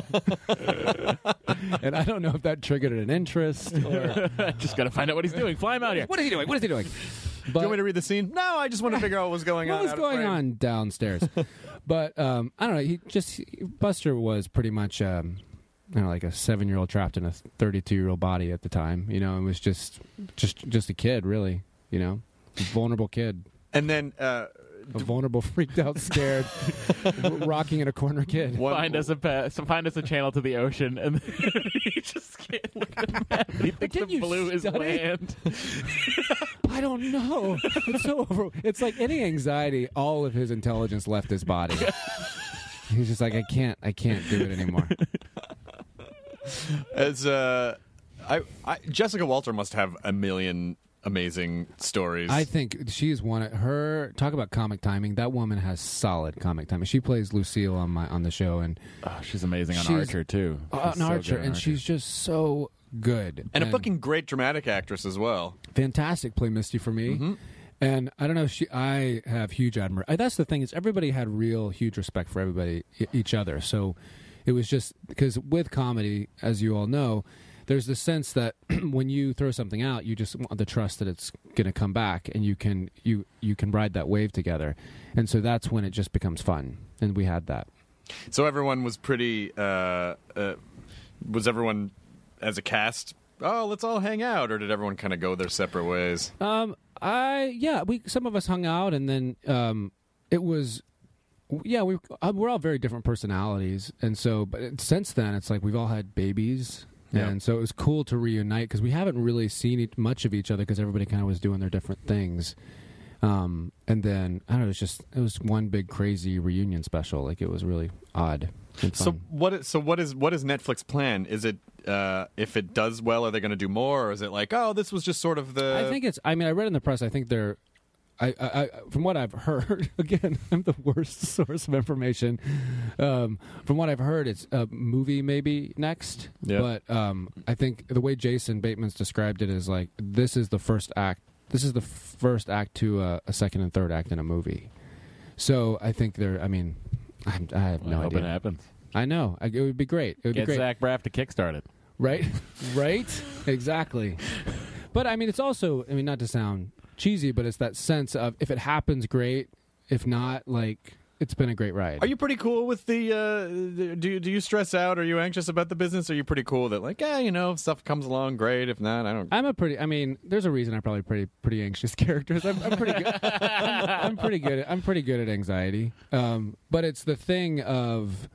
And I don't know if that triggered an interest or Just got to find out what he's doing. Fly him out here. what is he doing? What is he doing? Do you want me to read the scene? No, I just want to figure out what was going what on. was out of going frame. on downstairs. But um, I don't know. He just Buster was pretty much um, you know, like a seven-year-old trapped in a thirty-two-year-old body at the time. You know, it was just just just a kid, really. You know, a vulnerable kid. And then. Uh, A vulnerable, freaked out, scared, rocking in a corner kid. One, find us a pa- so find us a channel to the ocean, and he just can't look at the map. He thinks the blue is land. I don't know. It's so over. It's like any anxiety. All of his intelligence left his body. He's just like, I can't. I can't do it anymore. As uh, I, I, Jessica Walter must have a million amazing stories. I think she's one of her. Talk about comic timing. That woman has solid comic timing. She plays Lucille on my on the show, and oh, she's amazing on she's, Archer too. Uh, on so Archer, on and Archer. she's just so good and a fucking great dramatic actress as well. Fantastic. Play Misty for me. Mm-hmm. And I don't know. She, I have huge admiration. That's the thing is, everybody had real huge respect for everybody, e- each other. So it was just because with comedy, as you all know, there's the sense that when you throw something out, you just want the trust that it's going to come back, and you can you you can ride that wave together. And so that's when it just becomes fun. And we had that. So everyone was pretty. Uh, uh, was everyone as a cast? Oh, let's all hang out, or did everyone kind of go their separate ways? Um, I yeah, we some of us hung out, and then um, it was. Yeah, we uh, we're all very different personalities, and so but since then it's like we've all had babies. Yeah. And so it was cool to reunite because we haven't really seen e- much of each other because everybody kind of was doing their different things. Um, and then, I don't know, it was just, it was one big crazy reunion special. Like, it was really odd and So fun. what? Is, so what is what is Netflix plan? Is it uh, if it does well, are they going to do more, or is it like, oh, this was just sort of the? I think it's, I mean, I read in the press, I think they're, I, I, I, from what I've heard, again, I'm the worst source of information. Um, from what I've heard, it's a movie maybe next. Yeah. But um, I think the way Jason Bateman's described it is like, this is the first act. This is the first act to a, a second and third act in a movie. So I think they're, I mean, I'm, I have no I hope idea. it happens. I know. I, it would be great. It would Get be great. Zach Braff to kickstart it. Right? Right? Exactly. But I mean, it's also, I mean, not to sound cheesy, but it's that sense of if it happens, great. If not, like, it's been a great ride. Are you pretty cool with the? Uh, the- do you, do you stress out? Are you anxious about the business? Are you pretty cool that like, yeah, you know, if stuff comes along, great. If not, I don't. I'm a pretty. I mean, there's a reason I'm probably pretty pretty anxious characters. I'm, I'm pretty good. I'm, I'm pretty good. At, I'm pretty good at anxiety. Um, but it's the thing of,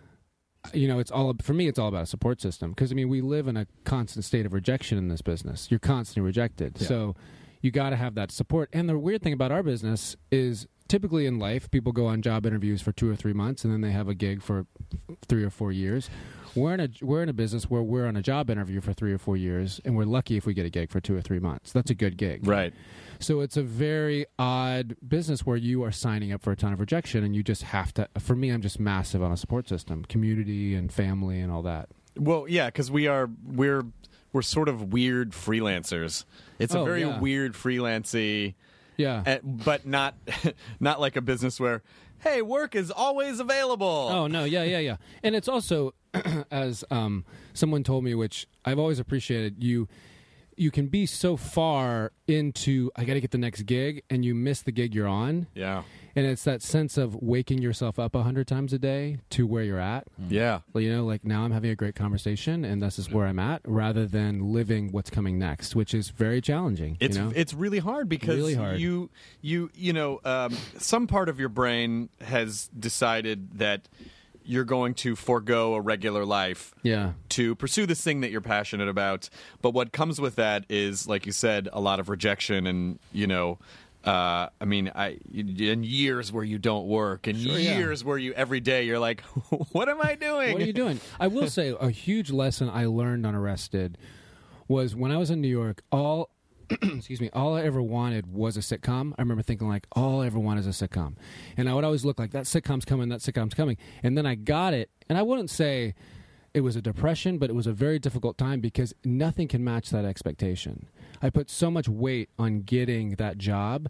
you know, it's all for me. It's all about a support system because I mean, we live in a constant state of rejection in this business. You're constantly rejected, Yeah. so you got to have that support. And the weird thing about our business is, typically in life, people go on job interviews for two or three months, and then they have a gig for three or four years. We're in a we're in a business where we're on a job interview for three or four years, and we're lucky if we get a gig for two or three months. That's a good gig, Right. So it's a very odd business where you are signing up for a ton of rejection, and you just have to. For me, I'm just massive on a support system, community and family and all that. Well, yeah, because we are we're we're sort of weird freelancers. It's a Oh, very yeah. weird freelancy, Yeah. uh, but not not like a business where, hey, work is always available. Oh no, yeah, yeah, yeah. And it's also, as um, someone told me, which I've always appreciated, you you can be so far into I got to get the next gig, and you miss the gig you're on. Yeah, And it's that sense of waking yourself up a hundred times a day to where you're at. yeah. Well, you know, like now I'm having a great conversation, and this is where I'm at, rather than living what's coming next, which is very challenging. It's you know? it's really hard because Really hard. you you you know um, some part of your brain has decided that you're going to forego a regular life yeah. to pursue this thing that you're passionate about. But what comes with that is, like you said, a lot of rejection and, you know, uh, I mean, I in years where you don't work, and Sure, yeah. years where you every day you're like, what am I doing? What are you doing? I will say a huge lesson I learned on Arrested was when I was in New York, all excuse me, all I ever wanted was a sitcom. I remember thinking like, all I ever want is a sitcom. And I would always look like, that sitcom's coming, that sitcom's coming. And then I got it, and I wouldn't say it was a depression, but it was a very difficult time because nothing can match that expectation. I put so much weight on getting that job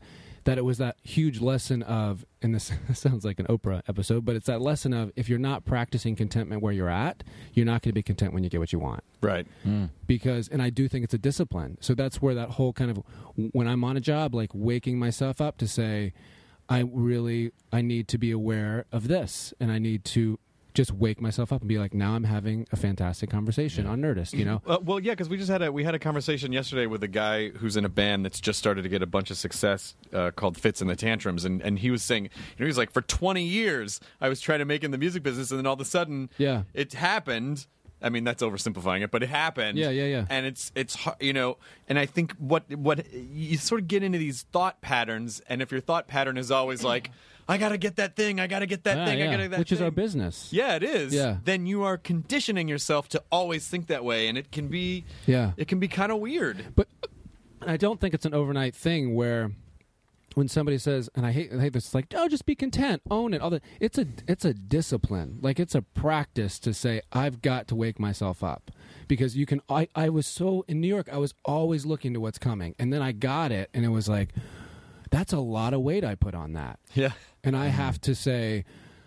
that it was that huge lesson of, and this sounds like an Oprah episode, but it's that lesson of if you're not practicing contentment where you're at, you're not going to be content when you get what you want. Right. Mm. Because, and I do think it's a discipline. So that's where that whole kind of, when I'm on a job, like waking myself up to say, I really, I need to be aware of this, and I need to just wake myself up and be like, now I'm having a fantastic conversation on Nerdist, you know? Uh, well, yeah, because we just had a we had a conversation yesterday with a guy who's in a band that's just started to get a bunch of success uh, called Fits and the Tantrums, and, and he was saying, you know, he was like, for twenty years I was trying to make it in the music business, and then all of a sudden, Yeah. it happened. I mean, that's oversimplifying it, but it happened. Yeah, yeah, yeah. And it's it's har- you know, and I think what what you sort of get into these thought patterns, and if your thought pattern is always like, I got to get that thing, I got to get that Ah, thing, I yeah, got to get that which thing. is our business. Yeah, it is. Yeah. Then you are conditioning yourself to always think that way, and it can be Yeah. it can be kind of weird. But I don't think it's an overnight thing where when somebody says, and I hate, I hate this, it's like, oh, just be content, own it. All the, it's a, it's a discipline. Like it's a practice to say, I've got to wake myself up, because you can. I, I was so in New York, I was always looking to what's coming, and then I got it, and it was like, that's a lot of weight I put on that. Yeah. And I have to say,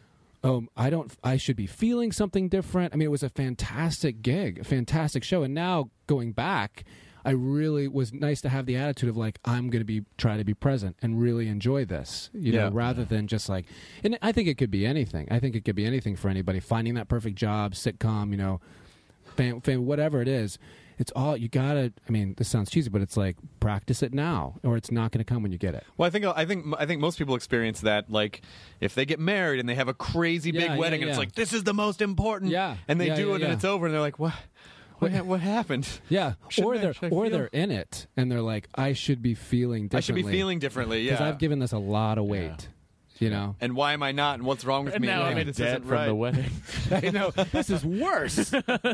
oh, I don't. I should be feeling something different. I mean, it was a fantastic gig, a fantastic show, and now going back, I really was nice to have the attitude of like, I'm going to be try to be present and really enjoy this, you Yeah. know, rather than just like. And I think it could be anything. I think it could be anything for anybody. Finding that perfect job, sitcom, you know, fam, fam, whatever it is. It's all you gotta. I mean, this sounds cheesy, but it's like practice it now, or it's not going to come when you get it. Well, I think I think I think most people experience that. Like, if they get married and they have a crazy Yeah, big yeah, wedding, and it's yeah. like, this is the most important. Yeah. And they Yeah, do yeah, it, yeah. and it's over, and they're like, what? What, ha- what happened? Yeah, Shouldn't or I- they're should I or feel- they're in it, and they're like, I should be feeling differently. I should be feeling differently. because Yeah. I've given this a lot of weight. You know, and why am I not? And what's wrong with And me? now Maybe I'm in this debt isn't from right. the wedding. I know this is worse.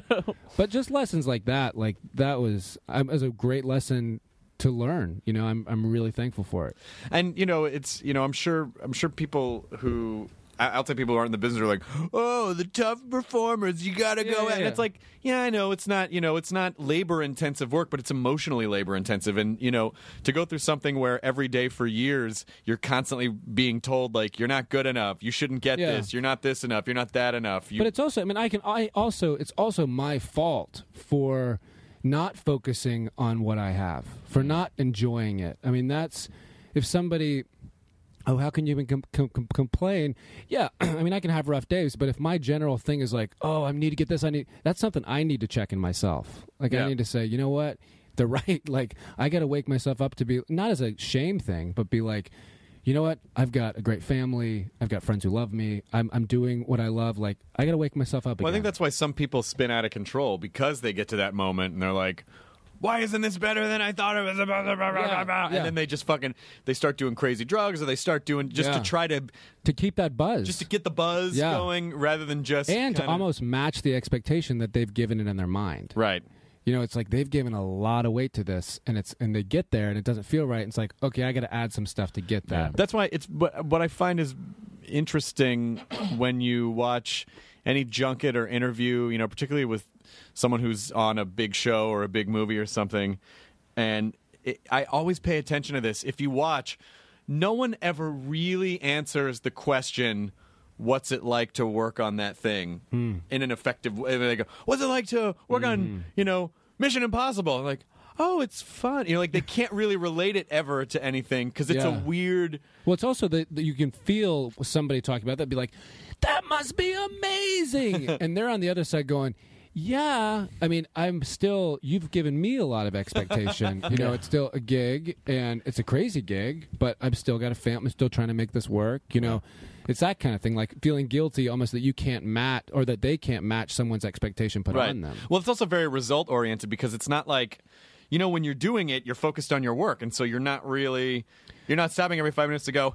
But just lessons like that, like that was, um, was a great lesson to learn. You know, I'm I'm really thankful for it. And you know, it's you know, I'm sure I'm sure people who outside people who aren't in the business are like, oh, the tough performers, you gotta Yeah, go. yeah, at. And yeah. it's like, yeah, I know it's not you know it's not labor intensive work, but it's emotionally labor intensive. And you know, to go through something where every day for years you're constantly being told like you're not good enough, you shouldn't get Yeah. this, you're not this enough, you're not that enough. You, But it's also, I mean, I can, I also, it's also my fault for not focusing on what I have, for not enjoying it. I mean, that's, if somebody, oh, how can you even com- com- com- complain? Yeah, I mean, I can have rough days, but if my general thing is like, oh, I need to get this, I need, that's something I need to check in myself. Like, Yeah. I need to say, you know what? The right, like, I got to wake myself up to be, not as a shame thing, but be like, you know what? I've got a great family. I've got friends who love me. I'm I'm doing what I love. Like, I got to wake myself up again. well, I think that's why some people spin out of control, because they get to that moment and they're like, why isn't this better than I thought it was? Yeah, And yeah. then they just fucking they start doing crazy drugs, or they start doing just Yeah. to try to to keep that buzz. just to get the buzz Yeah. going, rather than just and to kinda- almost match the expectation that they've given it in their mind. right. You know, it's like they've given a lot of weight to this, and it's and they get there and it doesn't feel right. And it's like, okay, I got to add some stuff to get that. That's why it's what what I find is interesting when you watch any junket or interview, you know, particularly with someone who's on a big show or a big movie or something, and it, I always pay attention to this. If you watch, no one ever really answers the question, what's it like to work on that thing Hmm. in an effective way? They go, what's it like to work on, you know, Mission Impossible? I'm like, oh, it's fun. You know, like they can't really relate it ever to anything because it's a Yeah. weird. Well, it's also that that you can feel somebody talking about that, be like, that must be amazing. And they're on the other side going, yeah, I mean, I'm still, you've given me a lot of expectation. You know, it's still a gig, and it's a crazy gig, but I've still got a family, I'm still trying to make this work. You know, it's that kind of thing, like feeling guilty almost that you can't match, or that they can't match someone's expectation put on them. Well, it's also very result oriented because it's not like, you know, when you're doing it, you're focused on your work, and so you're not really, you're not stopping every five minutes to go,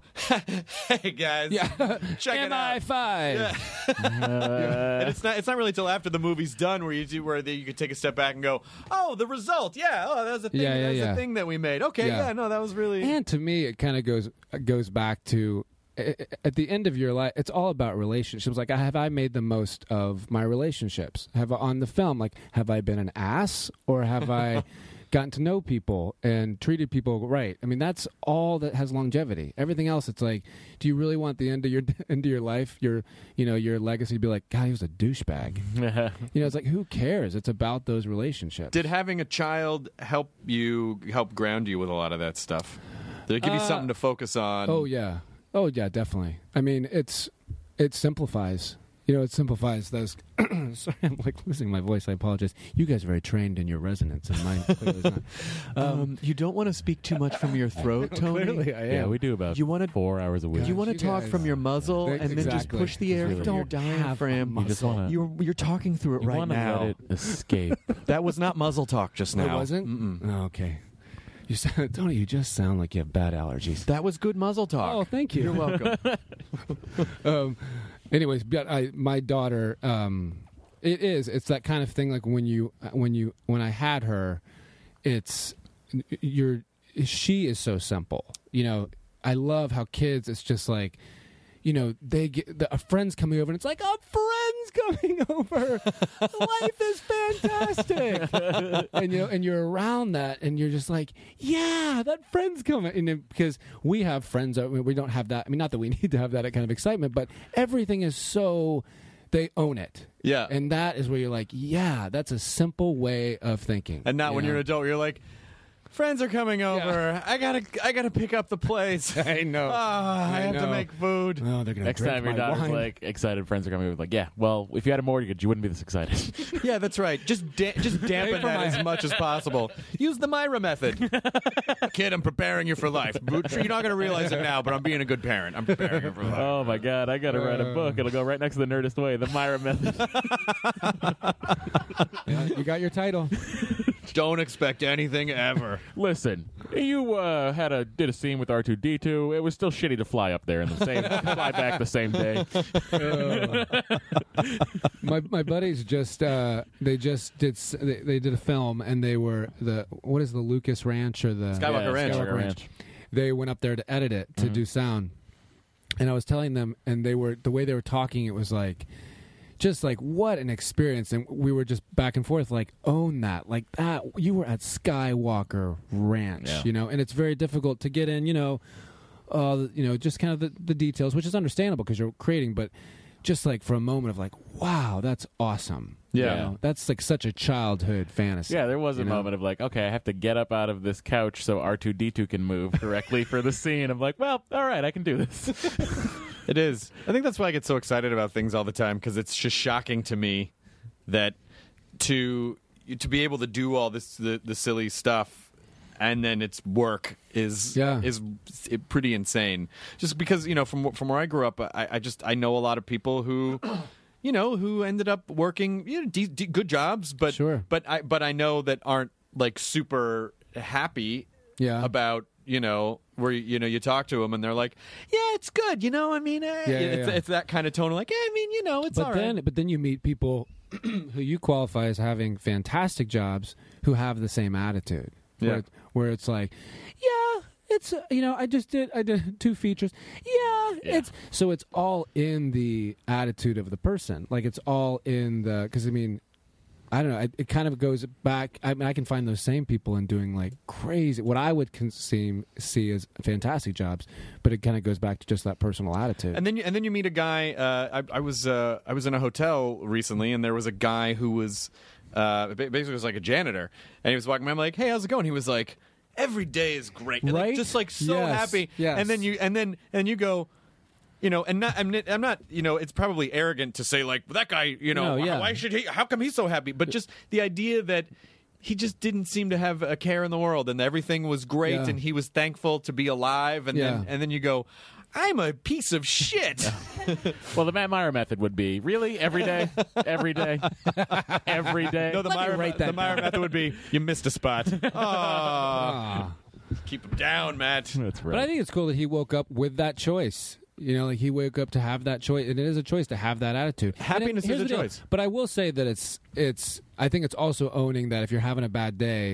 hey guys, Yeah. check it M I out. five. Yeah. And it's not it's not really till after the movie's done where you do where the, you could take a step back and go, oh, the result, yeah, oh, that was the thing, Yeah, yeah, that was yeah. the thing that we made. Okay, Yeah. yeah, no, that was really. And to me, it kind of goes goes back to a- a- at the end of your life, it's all about relationships. Like, have I made the most of my relationships? Have I, on the film, like, have I been an ass, or have I gotten to know people and treated people right. I mean, that's all that has longevity. Everything else, it's like, do you really want the end of your end of your life, your you know your legacy to be like, God, he was a douchebag? You know, it's like, who cares? It's about those relationships. Did having a child help you help ground you with a lot of that stuff? Did it give you Uh, something to focus on? Oh yeah, oh yeah, definitely. I mean, it's it simplifies. You know, it simplifies those. Sorry, I'm like losing my voice. I apologize. You guys are very trained in your resonance, and mine clearly is not. Um, Um, you don't want to speak too much from your throat, Tony. clearly, I am. Yeah, we do about You wanna- four hours a week. You want to you talk guys- from your muzzle Ex- and then just exactly. push the air Really from your don't have diaphragm. a You just wanna- You're you're talking through it You right want to now. let it escape. That was not muzzle talk just Oh, now. it wasn't? Mm-mm. Oh, okay. You sound, Tony, you just sound like you have bad allergies. That was good muzzle talk. Oh, thank you. You're welcome. um, anyways, but I, my daughter, um, it is. It's that kind of thing. Like when you, when you, when I had her, it's you're. She is so simple. You know, I love how kids. It's just like, you know, they get the, a friend's coming over, and it's like a friend's coming over. Life is fantastic, and you know, and you're around that, and you're just like, yeah, that friend's coming. And then, because we have friends, uh, we don't have that. I mean, not that we need to have that kind of excitement, but everything is so. They own it. Yeah. And that is where you're like, yeah, that's a simple way of thinking. And not you when know? you're an adult, you're like, friends are coming over. I gotta, I gotta pick up the place. I know. Ah, I, I have to know. make food. Oh, they're gonna Next drink time your my daughter's wine. like excited, friends are coming over. Like, yeah, well, if you had a mortgage, you wouldn't be this excited. Yeah, that's right. Just, da- just dampen for that my- as much as possible. Use the Myra method. Kid, I'm preparing you for life. You're not gonna realize it now, but I'm being a good parent. I'm preparing you for life. Oh my God, I got to write a book. It'll go right next to the Nerdist Way, the Myra Method. Yeah, you got your title. Don't expect anything ever. Listen, you uh, had a did a scene with R two D two. It was still shitty to fly up there in the same fly back the same day. my my buddies just uh, they just did s- they, they did a film, and they were the what is the Lucas Ranch or the Skywalker Yeah, Ranch. Skywalker Ranch. They went up there to edit it to do sound, and I was telling them, and they were the way they were talking. It was like, just like what an experience, and we were just back and forth, like own that, like that. You were at Skywalker Ranch, Yeah. you know, and it's very difficult to get in, you know, uh, you know, just kind of the, the details, which is understandable because you're creating, but just like for a moment of like, wow, that's awesome. You Yeah. know? That's like such a childhood fantasy. Yeah, there was a you know? moment of like, okay, I have to get up out of this couch so R two D two can move correctly for the scene. I'm like, well, all right, I can do this. It is. I think that's why I get so excited about things all the time, because it's just shocking to me that to to be able to do all this the, the silly stuff and then its work is Yeah. is pretty insane. Just because, you know, from from where I grew up, I, I just I know a lot of people who you know who ended up working you know de- de- good jobs, but Sure. but I but I know that aren't like super happy Yeah. about, you know, where you know you talk to them and they're like, yeah, it's good, you know. I mean, eh. Yeah, yeah, it's, yeah. it's that kind of tone of like, yeah, I mean, you know, it's but all then, right. but then you meet people who you qualify as having fantastic jobs who have the same attitude. Yeah. Where, where it's like, yeah, it's uh, you know, I just did I did two features. Yeah, Yeah. it's so it's all in the attitude of the person. Like it's all in the because I mean. I don't know. It, it kind of goes back. I mean, I can find those same people and doing like crazy, what I would con- see, see as fantastic jobs, but it kind of goes back to just that personal attitude. And then you, and then you meet a guy. Uh, I, I was uh, I was in a hotel recently, and there was a guy who was uh, ba- basically was like a janitor, and he was walking by. I'm like, hey, how's it going? He was like, every day is great, and, like, Right? just like so Yes, happy. yes. And then you and then and you go. You know, and not, I'm, n- I'm not, you know, it's probably arrogant to say, like, well, that guy, you know, No, wh- yeah. why should he, how come he's so happy? But just the idea that he just didn't seem to have a care in the world and everything was great Yeah. and he was thankful to be alive. And Yeah. then and then you go, I'm a piece of shit. Well, the Matt Meyer method would be really every day, every day, every day. No, the Let me Meyer, write the that Meyer down. method would be, you missed a spot. Oh, Ah. keep him down, Matt. That's right. But I think it's cool that he woke up with that choice. You know, like he woke up to have that choice, and it is a choice to have that attitude. And Happiness it- here's is a the deal. choice. But I will say that it's it's. I think it's also owning that if you're having a bad day,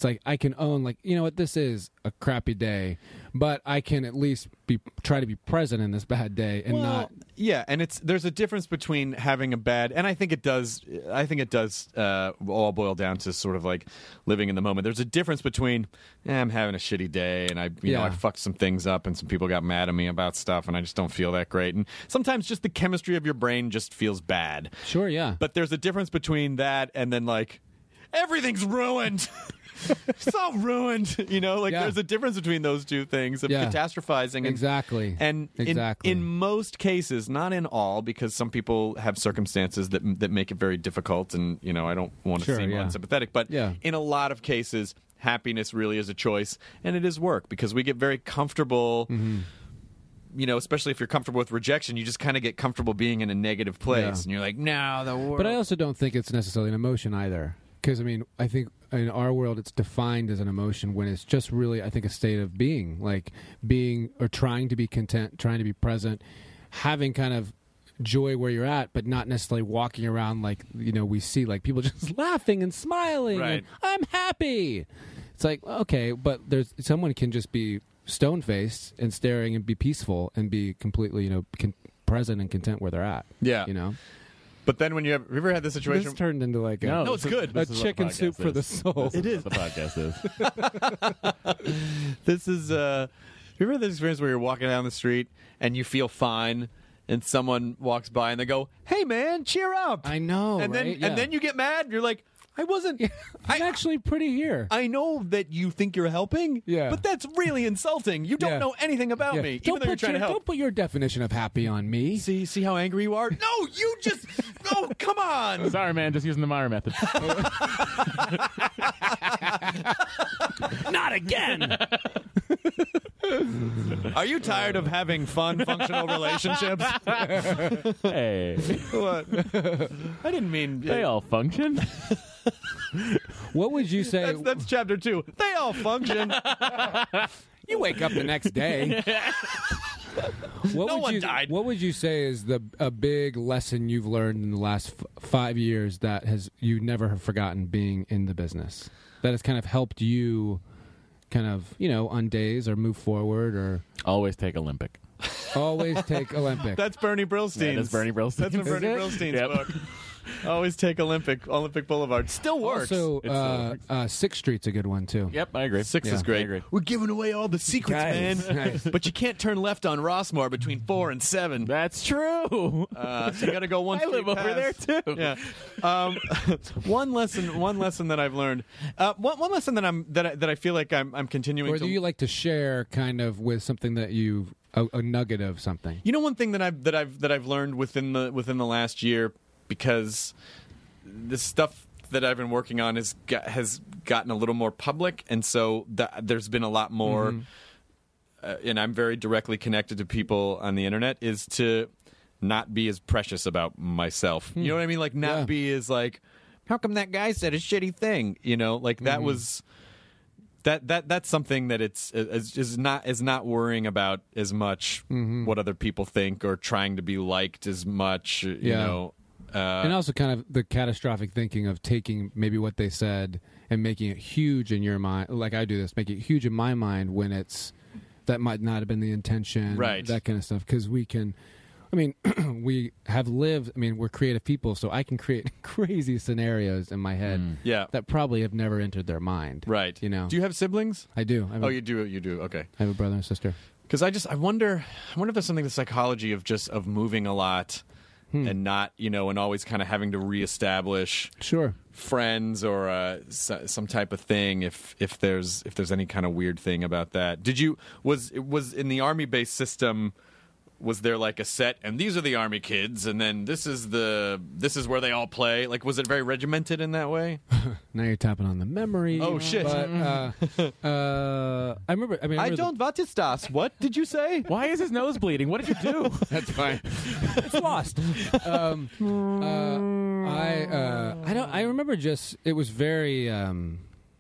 It's like I can own, like, you know what, this is a crappy day, but I can at least be try to be present in this bad day and well, not. Yeah, and it's there's a difference between having a bad, and I think it does. I think it does uh, all boil down to sort of like living in the moment. There's a difference between eh, I'm having a shitty day, and I, you know, Yeah. I fucked some things up, and some people got mad at me about stuff, and I just don't feel that great. And sometimes just the chemistry of your brain just feels bad. Sure, yeah. But there's a difference between that and then like everything's ruined. It's all ruined, you know. Like Yeah. there's a difference between those two things of Yeah. catastrophizing. And, Exactly. And in- Exactly. in most cases, not in all, because some people have circumstances that that make it very difficult, and you know I don't want to Sure, seem yeah. unsympathetic, but Yeah. in a lot of cases, happiness really is a choice, and it is work because we get very comfortable. Mm-hmm. You know, especially if you're comfortable with rejection, you just kind of get comfortable being in a negative place, Yeah. and you're like, no, the world. But I also don't think it's necessarily an emotion either. Because, I mean, I think in our world it's defined as an emotion when it's just really, I think, a state of being. Like being or trying to be content, trying to be present, having kind of joy where you're at, but not necessarily walking around like, you know, we see like people just laughing and smiling. Right. And, I'm happy. It's like, okay, but there's someone can just be stone-faced and staring and be peaceful and be completely, you know, con- present and content where they're at. Yeah. You know? But then when you have, have you ever had this situation? This turned into like a, No, No, it's this is- good. a this is what the chicken podcast soup for is. the soul. This is what the podcast is. This is uh have you ever had this experience where you're walking down the street and you feel fine and someone walks by and they go, "Hey man, cheer up." I know, And then right? Yeah. and then you get mad and you're like, "I wasn't I'm actually pretty here. I know that you think you're helping, Yeah. but that's really insulting. You don't Yeah. know anything about Yeah. me, Don't even though you're put trying your, to help." Don't put your definition of happy on me. See, see how angry you are? No, you just oh, come on. Sorry, man. Just using the Meyer method. Not again. Are you tired of having fun, functional relationships? Hey, What? I didn't mean they all function. What would you say? That's, that's chapter two. They all function. You wake up the next day. What No would one you, died. What would you say is the a big lesson you've learned in the last f- five years that has you never have forgotten being in the business? That has kind of helped you, kind of you know, on days or move forward or Always take Olympic. always take Olympic. That's Bernie Brillstein's. Yeah, that's Bernie Brillstein. That's from Is Bernie it? Brillstein's Yep. book. Always take Olympic. Olympic Boulevard still works. Also, It still uh, works. uh, Sixth Street's a good one too. Yep, I agree. Six Yeah, is I great. agree. We're giving away all the secrets, Nice. man. Nice. But you can't turn left on Rossmore between four and seven. That's true. Uh, so you got to go one. I live street over there past. too. Yeah. Um, one lesson. One lesson that I've learned. Uh, one, one lesson that I'm that I, that I feel like I'm I'm continuing Or to. do you like to share kind of with something that you a, a nugget of something? You know, one thing that I've that I've that I've learned within the within the last year, because the stuff that I've been working on has got, has gotten a little more public, and so th- there's been a lot more. Uh, and I'm very directly connected to people on the internet. Is to not be as precious about myself. You know what I mean? Like not Yeah. be as like, how come that guy said a shitty thing? You know, like that was. That that that's something that it's is, is not is not worrying about as much what other people think or trying to be liked as much. You Yeah. know, uh, And also kind of the catastrophic thinking of taking maybe what they said and making it huge in your mind, like I do this, make it huge in my mind when it's that might not have been the intention, Right. that kind of stuff. Because we can, I mean, we have lived, I mean, we're creative people, so I can create crazy scenarios in my head yeah, that probably have never entered their mind. right. You know, do you have siblings? I do. I have, Oh, a, you do. You do. Okay. I have a brother and sister. Because I just I wonder I wonder if there's something to psychology of just of moving a lot and not you know and always kind of having to reestablish Sure. friends or uh, s- some type of thing if if there's if there's any kind of weird thing about that. Did you was was in the army based system? Was there like a set and these are the army kids and then this is the this is where they all play? Like was it very regimented in that way? Now you're tapping on the memory. Oh, shit. But, uh, uh, I remember. I mean, I, remember the- what is das? What did you say? Why is his nose bleeding? What did you do? That's fine. It's lost. Um, uh, I uh, I don't. I remember just it was very um,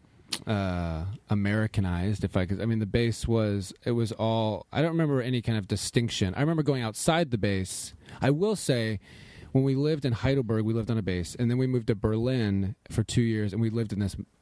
uh, Americanized. If I could, I mean, the base was it was all. I don't remember any kind of distinction. I remember going outside the base. I will say. When we lived in Heidelberg, we lived on a base, and then we moved to Berlin for two years, and we lived in this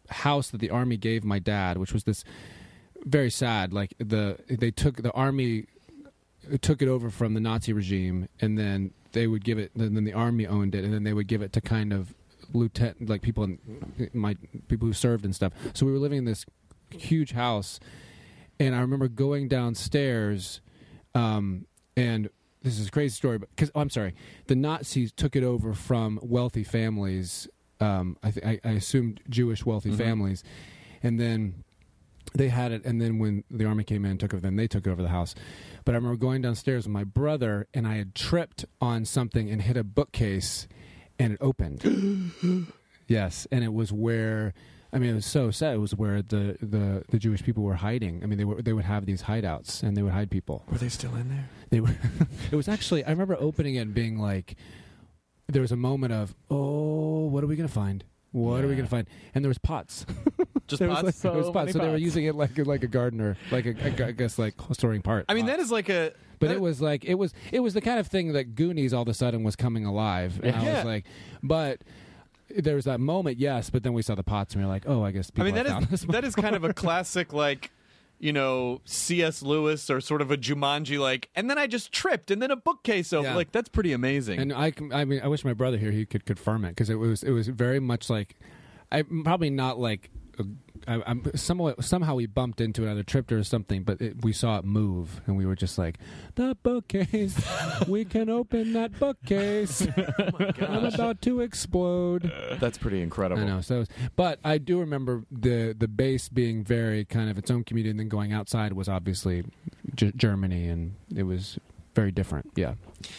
house that the army gave my dad, which was this very sad. Like the they took the army took it over from the Nazi regime, and then they would give it. Then the army owned it, and then they would give it to kind of lieutenant, like people in my people who served and stuff. So we were living in this huge house, and I remember going downstairs, um, and this is a crazy story, but because oh, I'm sorry, the Nazis took it over from wealthy families. Um, I, th- I, I assumed Jewish wealthy mm-hmm. families, and then they had it. And then when the army came in and took it, then they took over the house. But I remember going downstairs with my brother, and I had tripped on something and hit a bookcase, and it opened. Yes, and it was where. I mean, it was so sad. It was where the, the, the Jewish people were hiding. I mean, they were they would have these hideouts, and they would hide people. Were they still in there? They were. It was actually. I remember opening it and being like, there was a moment of, oh, what are we gonna find? What yeah. are we gonna find? And there was pots. Just there pots. Was like, so there was pots. many So pots. they were using it like like a gardener, like a, I guess like storing part. I mean, that is like a. But that, it was like it was it was the kind of thing that Goonies all of a sudden was coming alive, and yeah. I was like, but. There was that moment, yes, but then we saw the pots and we were like, oh, I guess people I mean, that have found is this that is kind of a classic, like, you know, C S. Lewis or sort of a Jumanji, like, and then I just tripped, and then a bookcase opened. Yeah. Like, that's pretty amazing. And I, I mean, I wish my brother here he could confirm it because it was it was very much like, I probably not like, a, I, I'm somewhat somehow we bumped into it, either tripped or something, but it, we saw it move, and we were just like, the bookcase, we can open that bookcase. Oh I'm about to explode. That's pretty incredible. I know. So, but I do remember the the base being very kind of its own community, and then going outside was obviously G- Germany, and it was very different. Yeah.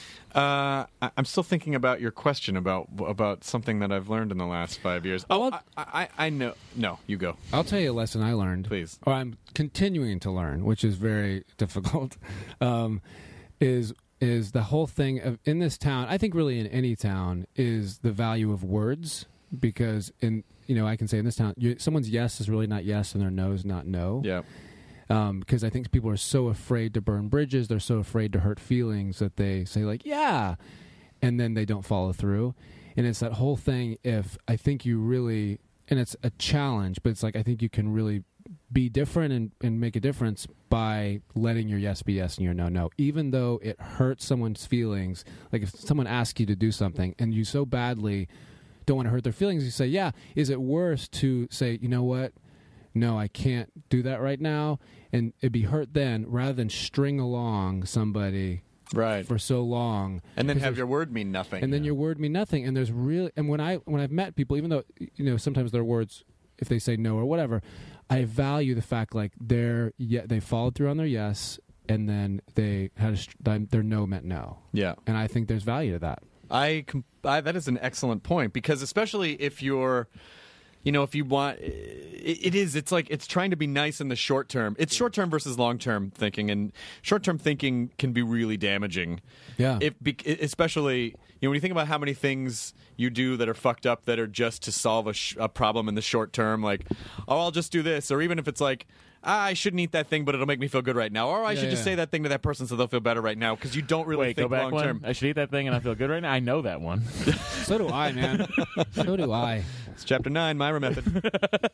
Uh, I, I'm still thinking about your question about about something that I've learned in the last five years. Oh, Well, I, I, I know. No, you go. I'll tell you a lesson I learned. Please. Or I'm continuing to learn, which is very difficult. Um, is is the whole thing of in this town? I think really in any town is the value of words, because in you know I can say in this town, you, someone's yes is really not yes, and their no is not no. Yeah. Because um, I think people are so afraid to burn bridges, they're so afraid to hurt feelings that they say like, yeah, and then they don't follow through. And it's that whole thing, if I think you really, and it's a challenge, but it's like I think you can really be different and, and make a difference by letting your yes be yes and your no no. Even though it hurts someone's feelings, like if someone asks you to do something and you so badly don't want to hurt their feelings, you say, yeah, is it worse to say, you know what? No, I can't do that right now, and it'd be hurt then, rather than string along somebody right for so long, and then have your word mean nothing, and then yeah. your word mean nothing. And there's really, and when I when I've met people, even though you know sometimes their words, if they say no or whatever, I value the fact like they're yeah they followed through on their yes, and then they had a, their no meant no. Yeah, and I think there's value to that. I, I that is an excellent point, because especially if you're. You know, if you want, it, it is, it's like, it's trying to be nice in the short term. It's short term versus long term thinking, and short term thinking can be really damaging. Yeah. If, especially, you know, when you think about how many things you do that are fucked up that are just to solve a, sh- a problem in the short term, like, oh, I'll just do this. Or even if it's like, ah, I shouldn't eat that thing, but it'll make me feel good right now. Or I yeah, should yeah. just say that thing to that person so they'll feel better right now, because you don't really Wait, think go back long one. term. I should eat that thing and I feel good right now. I know that one. So do I, man. So do I. It's chapter nine, Myra method.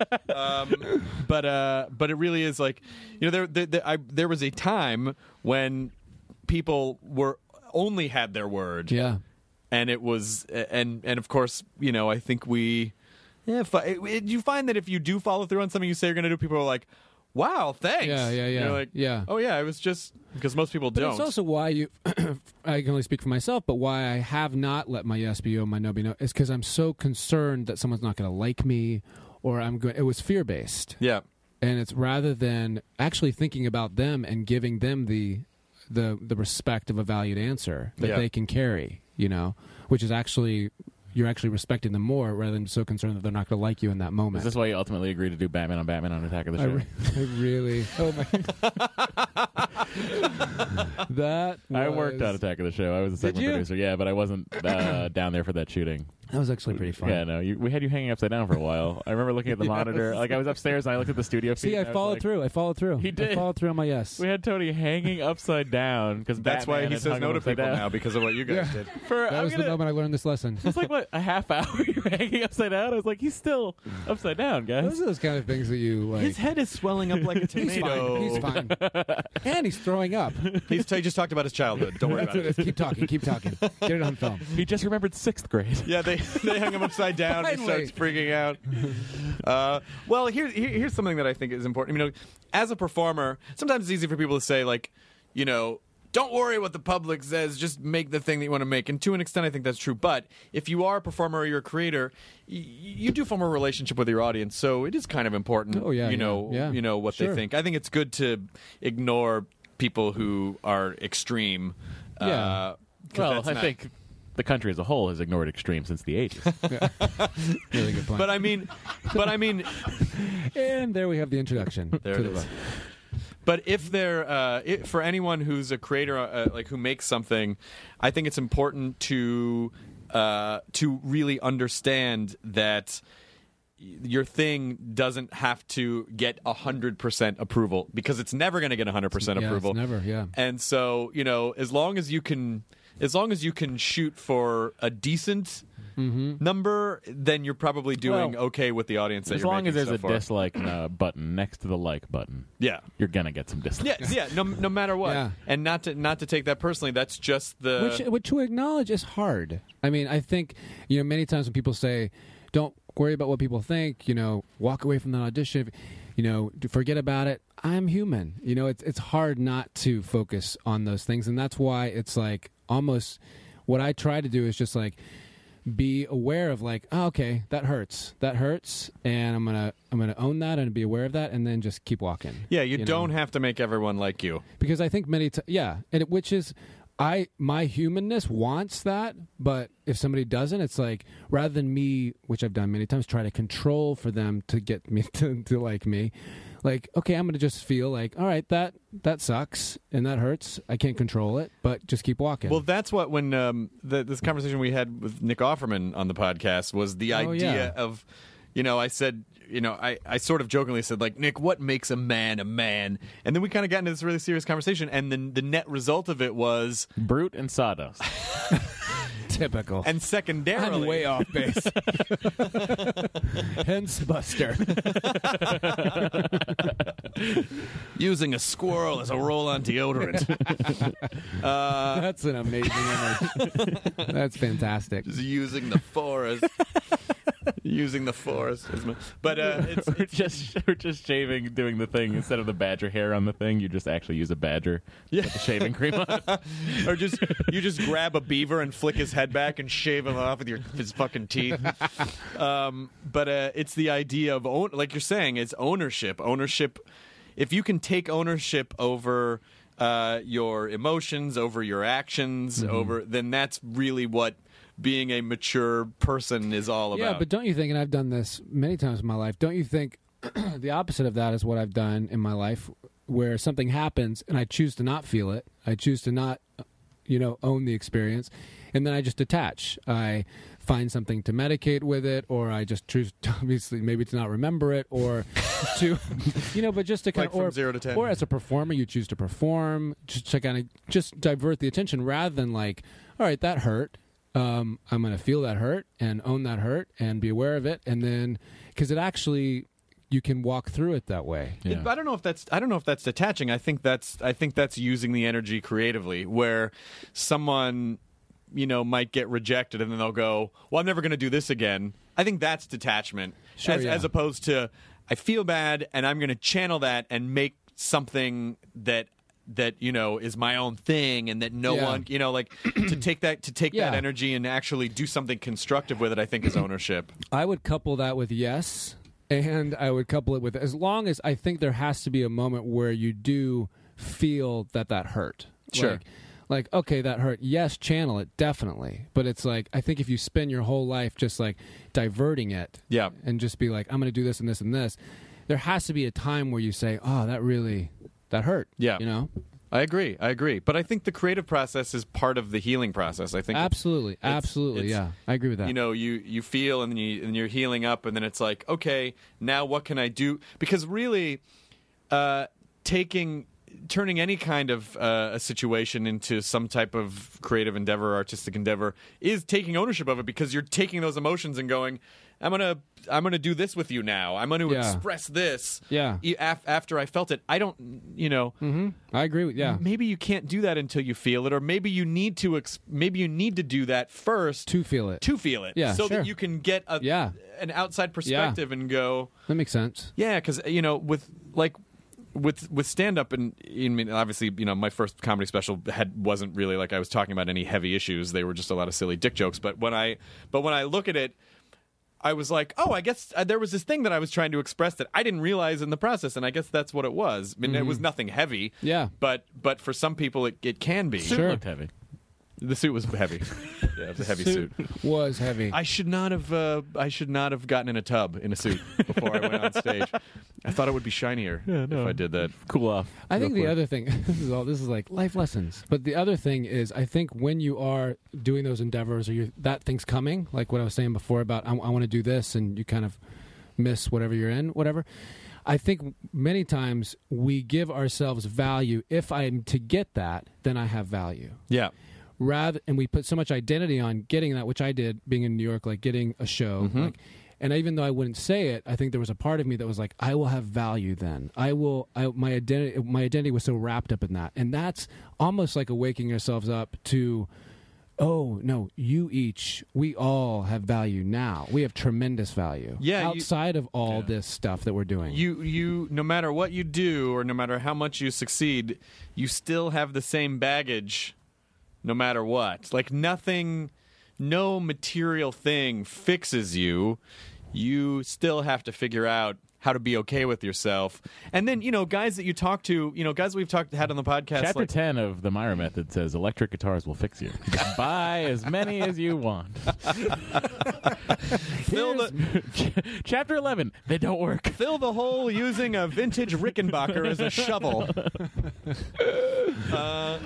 um, but uh, but it really is like, you know, there there, there, I, there was a time when people were only had their word. Yeah. And it was, and and of course, you know, I think we, yeah, fi- it, it, you find that if you do follow through on something you say you're going to do, people are like, wow, thanks. Yeah, yeah, yeah. You're like, yeah. oh yeah, it was just because most people But don't. it's also why you, I can only speak for myself, but why I have not let my yes be oh, my no be no, is because I'm so concerned that someone's not going to like me, or I'm going, it was fear-based. Yeah. And it's rather than actually thinking about them and giving them the, the, the respect of a valued answer that Yeah. they can carry, you know, which is actually, you're actually respecting them more rather than so concerned that they're not going to like you in that moment. Is this why you ultimately agreed to do Batman on Batman on Attack of the I, Show? re- I really. Oh my. That I was- worked on Attack of the Show. I was a segment you? producer. Yeah, but I wasn't uh, down there for that shooting. That was actually pretty fun. Yeah, no, you, we had you hanging upside down for a while. I remember looking at the Yes. monitor. Like I was upstairs and I looked at the studio feed. See, I and was followed like- through. I followed through. He did. I followed through on my yes. We had Tony hanging upside down because That's why he says no to people now because of what you guys Yeah. did. For That I'm was gonna, the moment I learned this lesson. It's like what a half hour you're hanging upside down. I was like, he's still upside down, guys. Those are those kind of things that you like. His head is swelling up like a He's tomato. fine. He's fine. And he's throwing up. He's he just talked about his childhood. Don't worry That's about what it. it is. Keep talking. Keep talking. Get it on film. He just remembered sixth grade. Yeah, they they hung him upside down. And he Finally. starts freaking out. Uh, well, here, here here's something that I think is important. You know, as a performer, sometimes it's easy for people to say like, you know, don't worry what the public says. Just make the thing that you want to make. And to an extent, I think that's true. But if you are a performer or you're a creator, y- you do form a relationship with your audience. So it is kind of important. Oh, yeah, you yeah, know, yeah. you know what Sure. they think. I think it's good to ignore people who are extreme. Yeah. Uh, 'cause Well, that's I not- think the country as a whole has ignored extreme since the eighties. Really good point. But I mean, but I mean, and there we have the introduction. There to it the is. book. But if they're uh, it, for anyone who's a creator, uh, like who makes something, I think it's important to uh, to really understand that your thing doesn't have to get a hundred percent approval because it's never going to get a hundred percent Yeah, it's approval. never, yeah. And so you know, as long as you can, as long as you can shoot for a decent. Number, then you're probably doing Well, okay with the audience that As you're long as making there's stuff a for. dislike uh, button next to the like button, Yeah. you're gonna get some dislikes. Yeah, yeah. No, no matter what, Yeah. and not to not to take that personally. That's just the. Which, which to acknowledge is hard. I mean, I think, you know, many times when people say, don't worry about what people think, you know, walk away from the audition, you know, forget about it. I'm human. You know, it's it's hard not to focus on those things. And that's why it's like almost what I try to do is just like be aware of like, oh, okay, that hurts. That hurts. And I'm going to I'm going to own that and be aware of that and then just keep walking. yeah, you, know? don't have to make everyone like you. Because I think many, t- yeah, and it, which is, I my humanness wants that, but if somebody doesn't, it's like rather than me, which I've done many times, try to control for them to get me to, to like me, like okay, I'm gonna just feel like, all right, that that sucks and that hurts. I can't control it, but just keep walking. Well, that's what when um, the, this conversation we had with Nick Offerman on the podcast was the Oh, idea yeah. of, you know, I said. You know, I, I sort of jokingly said, like, Nick, what makes a man a man? And then we kind of got into this really serious conversation, and then the net result of it was, Brute and sawdust. typical. and secondarily, I'm way off base. Hence Buster. using a squirrel as a roll-on deodorant. uh, That's an amazing image. That's fantastic. just using the forest. using the forest. as my- But uh, it's, we're just we're just shaving, doing the thing instead of the badger hair on the thing. You just actually use a badger. Yeah. Put the shaving cream on. or just you just grab a beaver and flick his head back and shave him off with your his fucking teeth. Um, but uh, it's the idea of own, like you're saying, it's ownership. Ownership. If you can take ownership over uh, your emotions, over your actions, over then that's really what being a mature person is all about. Yeah, but don't you think, and I've done this many times in my life, don't you think the opposite of that is what I've done in my life, where something happens and I choose to not feel it, I choose to not, you know, own the experience, and then I just detach. I find something to medicate with it, or I just choose, to, obviously, maybe to not remember it, or to, you know, but just to kind Like of, from or, zero to ten. or as a performer, you choose to perform, just to kind of just divert the attention rather than like, all right, that hurt. Um, I'm going to feel that hurt and own that hurt and be aware of it, and then because it actually you can walk through it that way. Yeah. I don't know if that's I don't know if that's detaching. I think that's I think that's using the energy creatively, where someone you know might get rejected and then they'll go, "Well, I'm never going to do this again." I think that's detachment, Sure, as yeah. as opposed to I feel bad and I'm going to channel that and make something that. that you know is my own thing and that no Yeah. one you know like to take that to take that Yeah. energy and actually do something constructive with it. I think is ownership. I would couple that with yes, and I would couple it with as long as I think there has to be a moment where you do feel that that hurt. Sure. Like, like okay, that hurt. Yes, channel it definitely. But it's like I think if you spend your whole life just like diverting it, Yeah. and just be like I'm going to do this and this and this, there has to be a time where you say, oh, that really that hurt. Yeah. you know. I I agree. I agree. But I think the creative process is part of the healing process. I think Absolutely. it's- Absolutely. it's- yeah. I agree with that. You know, you, you feel and then you and you're healing up, and then it's like, okay, now what can I do? Because really, uh, taking turning any kind of uh, a situation into some type of creative endeavor, artistic endeavor, is taking ownership of it, because you're taking those emotions and going, I'm gonna I'm gonna do this with you now. I'm gonna Yeah. express this. Yeah. e- af- After I felt it, I don't. You know. hmm I agree with yeah. Maybe you can't do that until you feel it, or maybe you need to. Ex- maybe you need to do that first To feel it. to feel it, Yeah, so sure. that you can get a Yeah. an outside perspective and go, That makes sense. yeah, because you know, with like with with stand up, and I mean, obviously, you know, my first comedy special had wasn't really like I was talking about any heavy issues. They were just a lot of silly dick jokes. But when I but when I look at it, I was like, oh, I guess uh, there was this thing that I was trying to express that I didn't realize in the process, and I guess that's what it was. I mean, it was nothing heavy. Yeah. But but for some people, it, it can be. Suit Sure. looked heavy. The suit was heavy. Yeah, it was a heavy suit. Was heavy. I should not have. Uh, I should not have gotten in a tub in a suit before I went on stage. I thought it would be shinier if I did that. Cool off. I think Real the quick. other thing this is all this is like life lessons. But the other thing is, I think when you are doing those endeavors, or you that thing's coming, like what I was saying before about I, I want to do this, and you kind of miss whatever you're in, whatever. I think many times we give ourselves value. If I'm to get that, then I have value. Yeah. Rather, and we put so much identity on getting that, which I did being in New York, like getting a show. Mm-hmm. Like, and even though I wouldn't say it, I think there was a part of me that was like, I will have value then. I will. I, my identity, my identity was so wrapped up in that, and that's almost like a waking yourselves up to, oh no, you each, we all have value now. We have tremendous value. Yeah, you- outside of all this stuff that we're doing. You you no matter what you do, or no matter how much you succeed, you still have the same baggage no matter what. Like nothing, no material thing fixes you. You still have to figure out how to be okay with yourself. And then, you know, guys that you talk to, you know, guys we've talked had on the podcast. Chapter like, ten of the Myra Method says electric guitars will fix you. Just buy as many as you want. fill the Chapter eleven, they don't work. fill the hole using a vintage Rickenbacker as a shovel. Uh,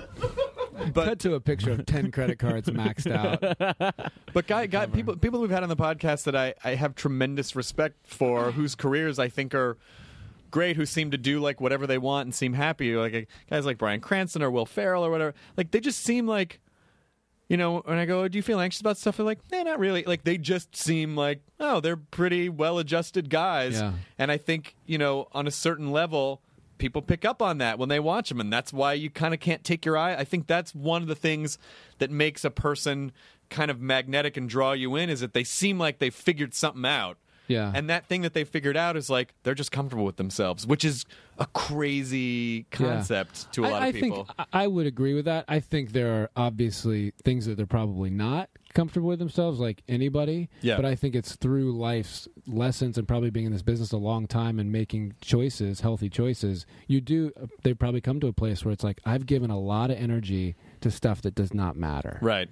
but Cut to a picture of ten credit cards maxed out. But guy, guy, people, people we've had on the podcast that I, I have tremendous respect for, whose careers I think are great, who seem to do like whatever they want and seem happy, like uh, guys like Bryan Cranston or Will Ferrell or whatever. Like they just seem like, you know, when I go, do you feel anxious about stuff? They're like, nah, not really. Like they just seem like, oh, they're pretty well-adjusted guys. Yeah. And I think, you know, on a certain level, people pick up on that when they watch them, and that's why you kind of can't take your eye. I think that's one of the things that makes a person kind of magnetic and draw you in, is that they seem like they've figured something out. Yeah. And that thing that they figured out is like they're just comfortable with themselves, which is a crazy concept Yeah. to a lot I, of I people. think I I would agree with that. I think there are obviously things that they're probably not comfortable with themselves, like anybody. Yeah. But I think it's through life's lessons and probably being in this business a long time and making choices, healthy choices. You do. They probably come to a place where it's like, I've given a lot of energy to stuff that does not matter. Right.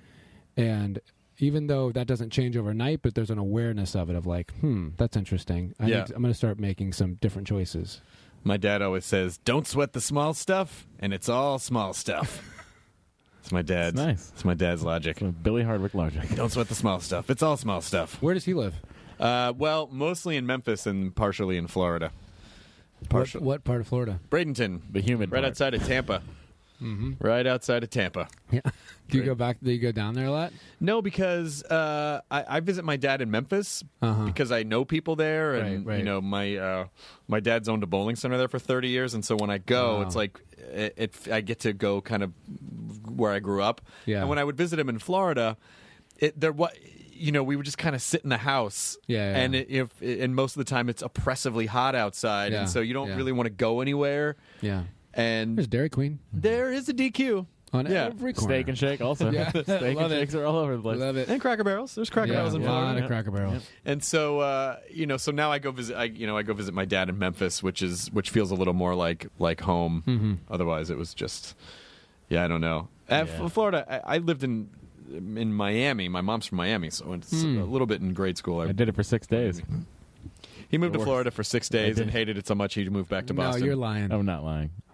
And even though that doesn't change overnight, but there's an awareness of it, of like, hmm, that's interesting. I Yeah. need to- I'm going to start making some different choices. My dad always says, "Don't sweat the small stuff, and it's all small stuff." It's my dad's. It's nice. It's my dad's logic. Billy Hardwick logic. Don't sweat the small stuff. It's all small stuff. Where does he live? Uh, well, mostly in Memphis and partially in Florida. What, Partial. what part of Florida? Bradenton, The humid right part. outside of Tampa. Mm-hmm. Right outside of Tampa. Yeah. Do you Great. go back? Do you go down there a lot? No, because uh, I, I visit my dad in Memphis Uh-huh. because I know people there, and Right, right. you know my uh, my dad's owned a bowling center there for thirty years, and so when I go, Wow. it's like it, it I get to go kind of where I grew up. Yeah. And when I would visit him in Florida, it there what. You know, we would just kind of sit in the house, Yeah, yeah. and it, if and most of the time it's oppressively hot outside, Yeah, and so you don't yeah. really want to go anywhere. Yeah. And There's Dairy Queen there is a D Q on Yeah. every corner. Steak and Shake also. Yeah. Steak Love and it. Shakes are all over the place. Love it. and Cracker Barrels. There's Cracker Yeah, Barrels in a Florida. lot of Yeah. Cracker Barrels. And so, uh, you know, so now I go visit. I, you know, I go visit my dad in Memphis, which is which feels a little more like like home. Mm-hmm. Otherwise, it was just, yeah, I don't know. Uh, Yeah. F- Florida. I, I lived in in Miami. My mom's from Miami, so it's Hmm. a little bit in grade school. I did it for six days. He moved to Worse. Florida for six days did. and hated it so much he moved back to No, Boston. you're lying. I'm not lying.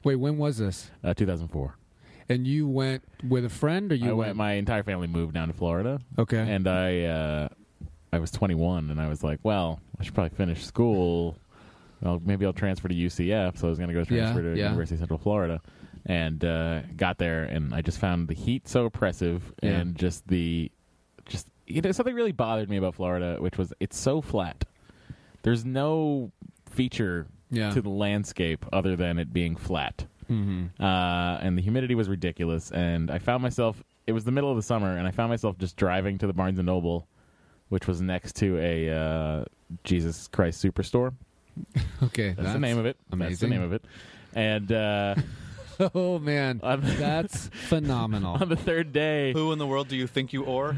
Wait, when was this? Uh, two thousand four. And you went with a friend, or you I went? went. My entire family moved down to Florida. Okay. And I, uh, I was twenty-one, and I was like, well, I should probably finish school. Well, maybe I'll transfer to U C F. So I was going to go transfer Yeah, to yeah. University of Central Florida, and uh, got there, and I just found the heat so oppressive, Yeah. and just the, just you know, something really bothered me about Florida, which was it's so flat. There's no feature Yeah. to the landscape other than it being flat. Mm-hmm. Uh, and the humidity was ridiculous, and I found myself, it was the middle of the summer, and I found myself just driving to the Barnes and Noble, which was next to a uh, Jesus Christ Superstore. Okay, That's, the name of it. That's the amazing. name of it. And uh, Oh man, on the, that's phenomenal. on the third day, Who in the world do you think you are?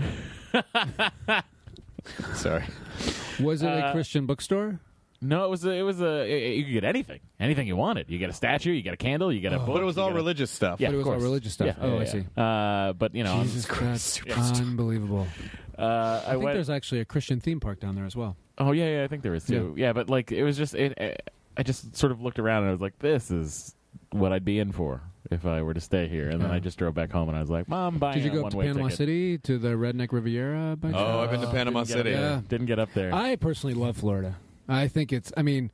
sorry, Was it a Uh, Christian bookstore? no, it was a, it was a it- you could get anything, anything you wanted. You get a statue, you get a candle, you get a book. But it was you all get a- religious stuff. Yeah, But it of was all course. religious stuff. Yeah, Oh, yeah, I yeah. see. Uh, but you know, Jesus, that's unbelievable. uh, I, I think went. there's actually a Christian theme park down there as well. Oh yeah, yeah, I think there is too. Yeah, but like it was just it, it. I just sort of looked around and I was like, "This is what I'd be in for if I were to stay here." And then Yeah. I just drove back home and I was like, "Mom, I'm buying Did you a go up to one-way Panama ticket." City to the Redneck Riviera? By Oh, chance? I've been to Panama Didn't get up City. there. Yeah. Didn't get up there. I personally love Florida. I think it's. I mean,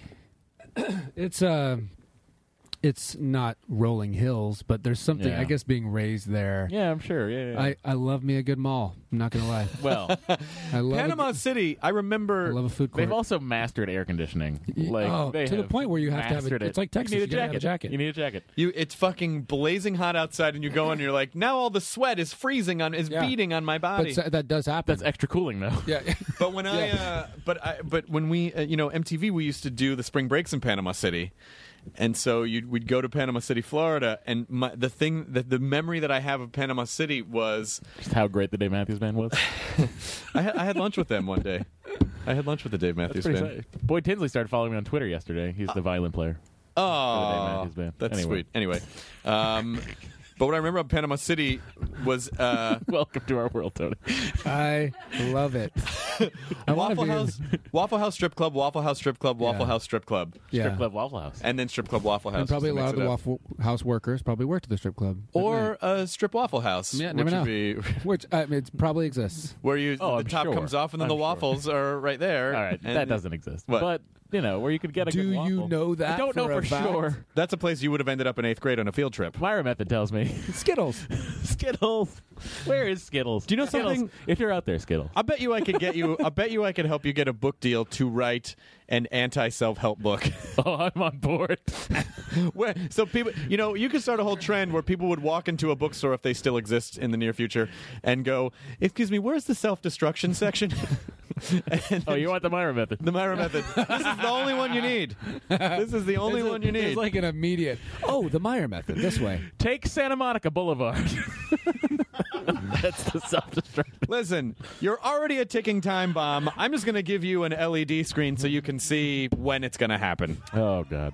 it's uh, it's not rolling hills, but there's something. Yeah. I guess being raised there. yeah, I'm sure. Yeah, yeah. I, I love me a good mall. I'm not gonna lie. well, I love Panama a, City, I I remember. love a food court. they've also mastered air conditioning. Y- Like oh, they to the have point where you have to have a- mastered it's like Texas, You need a you gotta have jacket. a jacket. You need a jacket. You, it's fucking blazing hot outside, and you go and you're like, now all the sweat is freezing on, is Yeah. beating on my but body. s- that does happen. That's extra cooling though. yeah. But when I, Yeah. uh, but I, but when we, uh, you know, M T V, we used to do the spring breaks in Panama City, and so you'd, we'd go to Panama City, Florida, and my, the thing, that the memory that I have of Panama City was, Just how great the Dave Matthews Band was. I had, I had lunch with them one day. I had lunch with the Dave Matthews Pretty Band. exciting. Boyd Tinsley started following me on Twitter yesterday. He's the violin player. For the Dave Oh, Matthews Band. that's Anyway. sweet. Anyway, um, but what I remember of Panama City was uh, Welcome to our world, Tony. I love it. I wanna Waffle be- House, Waffle House Strip Club, Waffle House Strip Club, Waffle Yeah. House Strip Club, Yeah. Strip Club Waffle House. and then Strip Club Waffle House. And probably a just to lot of mix the it up. Waffle House workers probably worked at the strip club. at Or a strip Waffle House, Yeah, which never know. would be night. which I mean, it probably exists. where you Oh, the I'm top sure. comes off and then I'm the sure. waffles are right there. All right, and that doesn't exist. What? But you know where you could get a Do good waffle. you know that I don't know for a for fact? sure. That's a place you would have ended up in eighth grade on a field trip. Myra Method tells me Skittles. Skittles. Where is Skittles? Do you know Skittles, something? If you're out there, Skittles. I bet you I could get you. I bet you I could help you get a book deal to write an anti-self-help book. Oh, I'm on board. Where, so people, you know, you could start a whole trend where people would walk into a bookstore if they still exist in the near future and go, "Excuse me, where's the self-destruction section?" And Oh, you want the Myra Method? the Myra Method. This is the only one you need. This is the only It's a- one you need. It's like an immediate. Oh, the Meyer method. This way. Take Santa Monica Boulevard. That's the self-destruction. Listen, you're already a ticking time bomb. I'm just going to give you an L E D screen so you can see when it's going to happen. Oh God.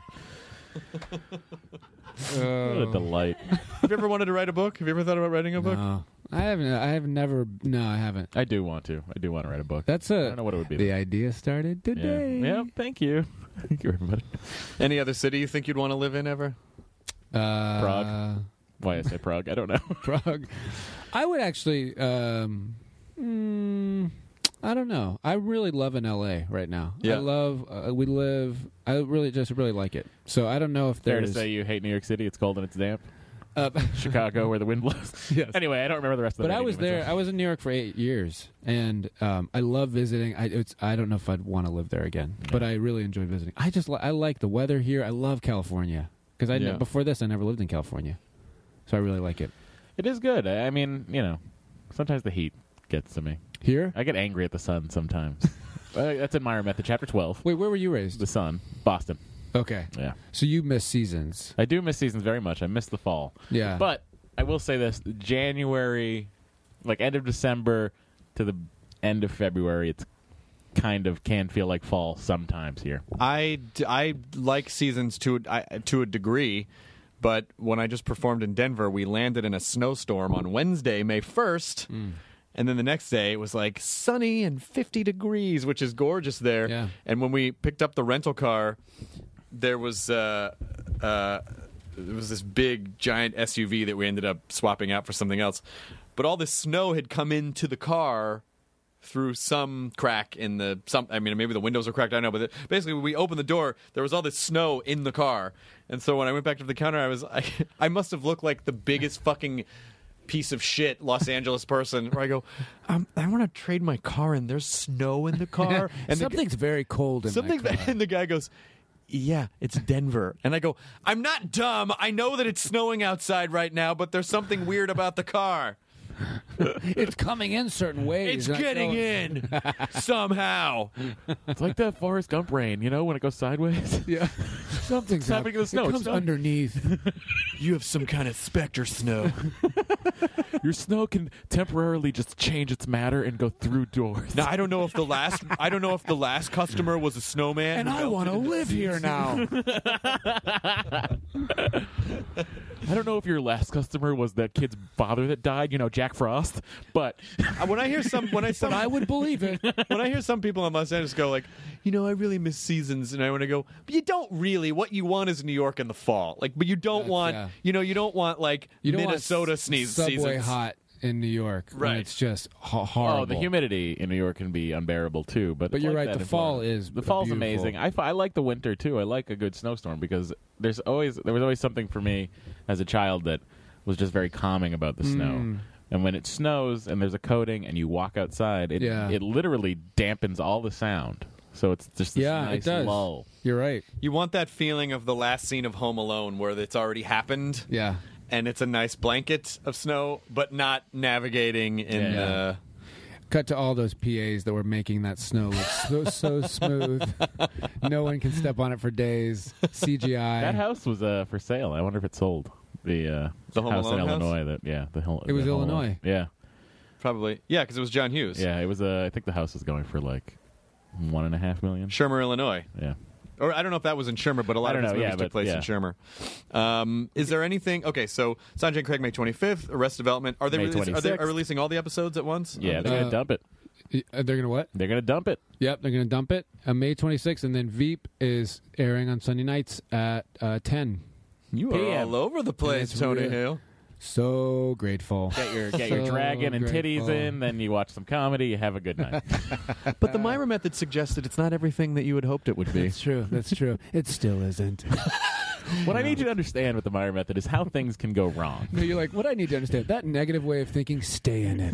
What a delight. Have you ever wanted to write a book? Have you ever thought about writing a book? No, I haven't. I have never. No, I haven't. I do want to. I do want to write a book. That's a. I don't know what it would be. The though. idea started yeah. today. yeah. Thank you. Thank you, everybody. Any other city you think you'd want to live in ever? Uh, Prague. Why I say Prague? I don't know. Prague. I would actually. Um, mm, I don't know. I really love in L A right now. Yeah. I love. Uh, we live. I really just really like it. So I don't know if Fair to there's. say you hate New York City. It's cold and it's damp. Uh, Chicago, where the wind blows. Yes. Anyway, I don't remember the rest of the But I rating was there. myself. I was in New York for eight years, and um, I love visiting. I it's, I don't know if I'd want to live there again, but I really enjoy visiting. I just li- I like the weather here. I love California because I ne- Yeah. before this I never lived in California, so I really like it. It is good. I I mean, you know, sometimes the heat gets to me. Here, I get angry at the sun sometimes. Uh, That's in Myra Method, Chapter twelve. wait, where were you raised? The sun, Boston. Okay, Yeah. so you miss seasons. I do miss seasons very much. I miss the fall. Yeah, But I will say this: January, like end of December to the end of February, it's kind of can feel like fall sometimes here. I, d- I like seasons to I, to a degree, but when I just performed in Denver, we landed in a snowstorm on Wednesday, May first. And then the next day, it was like sunny and fifty degrees, which is gorgeous there. Yeah. And when we picked up the rental car, there was uh, uh, it was this big giant S U V that we ended up swapping out for something else. But all this snow had come into the car through some crack in the some. I mean, maybe the windows were cracked. I don't know, but it, basically, when we opened the door, there was all this snow in the car, and so when I went back to the counter, I was I, I must have looked like the biggest fucking piece of shit Los Angeles person. Where I go, um, I want to trade my car, and there's snow in the car, and something's the, very cold in something, my car. And the guy goes, yeah, it's Denver. And I go, I'm not dumb. I know that it's snowing outside right now, but there's something weird about the car. It's coming in certain ways. It's getting in somehow. It's like that Forrest Gump rain, you know, when it goes sideways. Yeah, something's happening to the snow. It It's comes snow. underneath. You have some kind of specter snow. Your snow can temporarily just change its matter and go through doors. Now I don't know if the last I don't know if the last customer was a snowman, And who I melted want to into live the here seas. now. I don't know if your last customer was that kid's father that died, you know, Jack Frost, but Uh, When I hear some, when I some, But I would believe it. when I hear some people in Los Angeles go like, you know, I really miss seasons, and I want to go, but you don't really. What you want is New York in the fall, like, but you don't That's- want, yeah. you know, you don't want like You don't Minnesota want s- sneeze subway seasons. hot in New York, when Right. it's just ho- horrible. oh, the humidity in New York can be unbearable too. But, But it's you're like right, that the in fall Florida. is the fall's beautiful. amazing. I, f- I like the winter too. I like a good snowstorm because there's always there was always something for me as a child that was just very calming about the snow. Mm. And when it snows and there's a coating and you walk outside, it Yeah. it literally dampens all the sound. So it's just this Yeah, it nice does. lull. You're right. You want that feeling of the last scene of Home Alone where it's already happened. Yeah. And it's a nice blanket of snow, but not navigating in. Yeah. Uh, Cut to all those P As that were making that snow look so, so smooth. No one can step on it for days. C G I. That house was uh, for sale. I wonder if it sold. The uh, The Home house in Alone house? Illinois. That yeah, the Hol- It was the Home Illinois. Alone. Yeah, probably, yeah, because it was John Hughes. yeah. It was. Uh, I think the house was going for like one and a half million. Shermer, Illinois. Yeah. Or I don't know if that was in Shermer, but a lot I of don't his know, movies yeah, took but- place yeah. in Shermer. Um, is there anything? Okay, so Sanjay and Craig May twenty-fifth, Arrested Development. Are they May releasing, are they twenty-sixth. are releasing all the episodes at once? Yeah, they're Uh, gonna dump it. Y- uh, They're going to what? They're gonna dump it. Yep, they're going to dump it on May twenty-sixth, and then Veep is airing on Sunday nights at uh, ten. You are P M. all over the place, it's Tony real. Hill. So grateful. Get your get your So dragon and titties grateful. in, then you watch some comedy. You have a good night. But the Myra method suggested it's not everything that you had hoped it would be. That's true. That's true. It still isn't. What I need you to understand with the Meyer method is how things can go wrong. No, you're like, what I need to understand, that negative way of thinking, stay in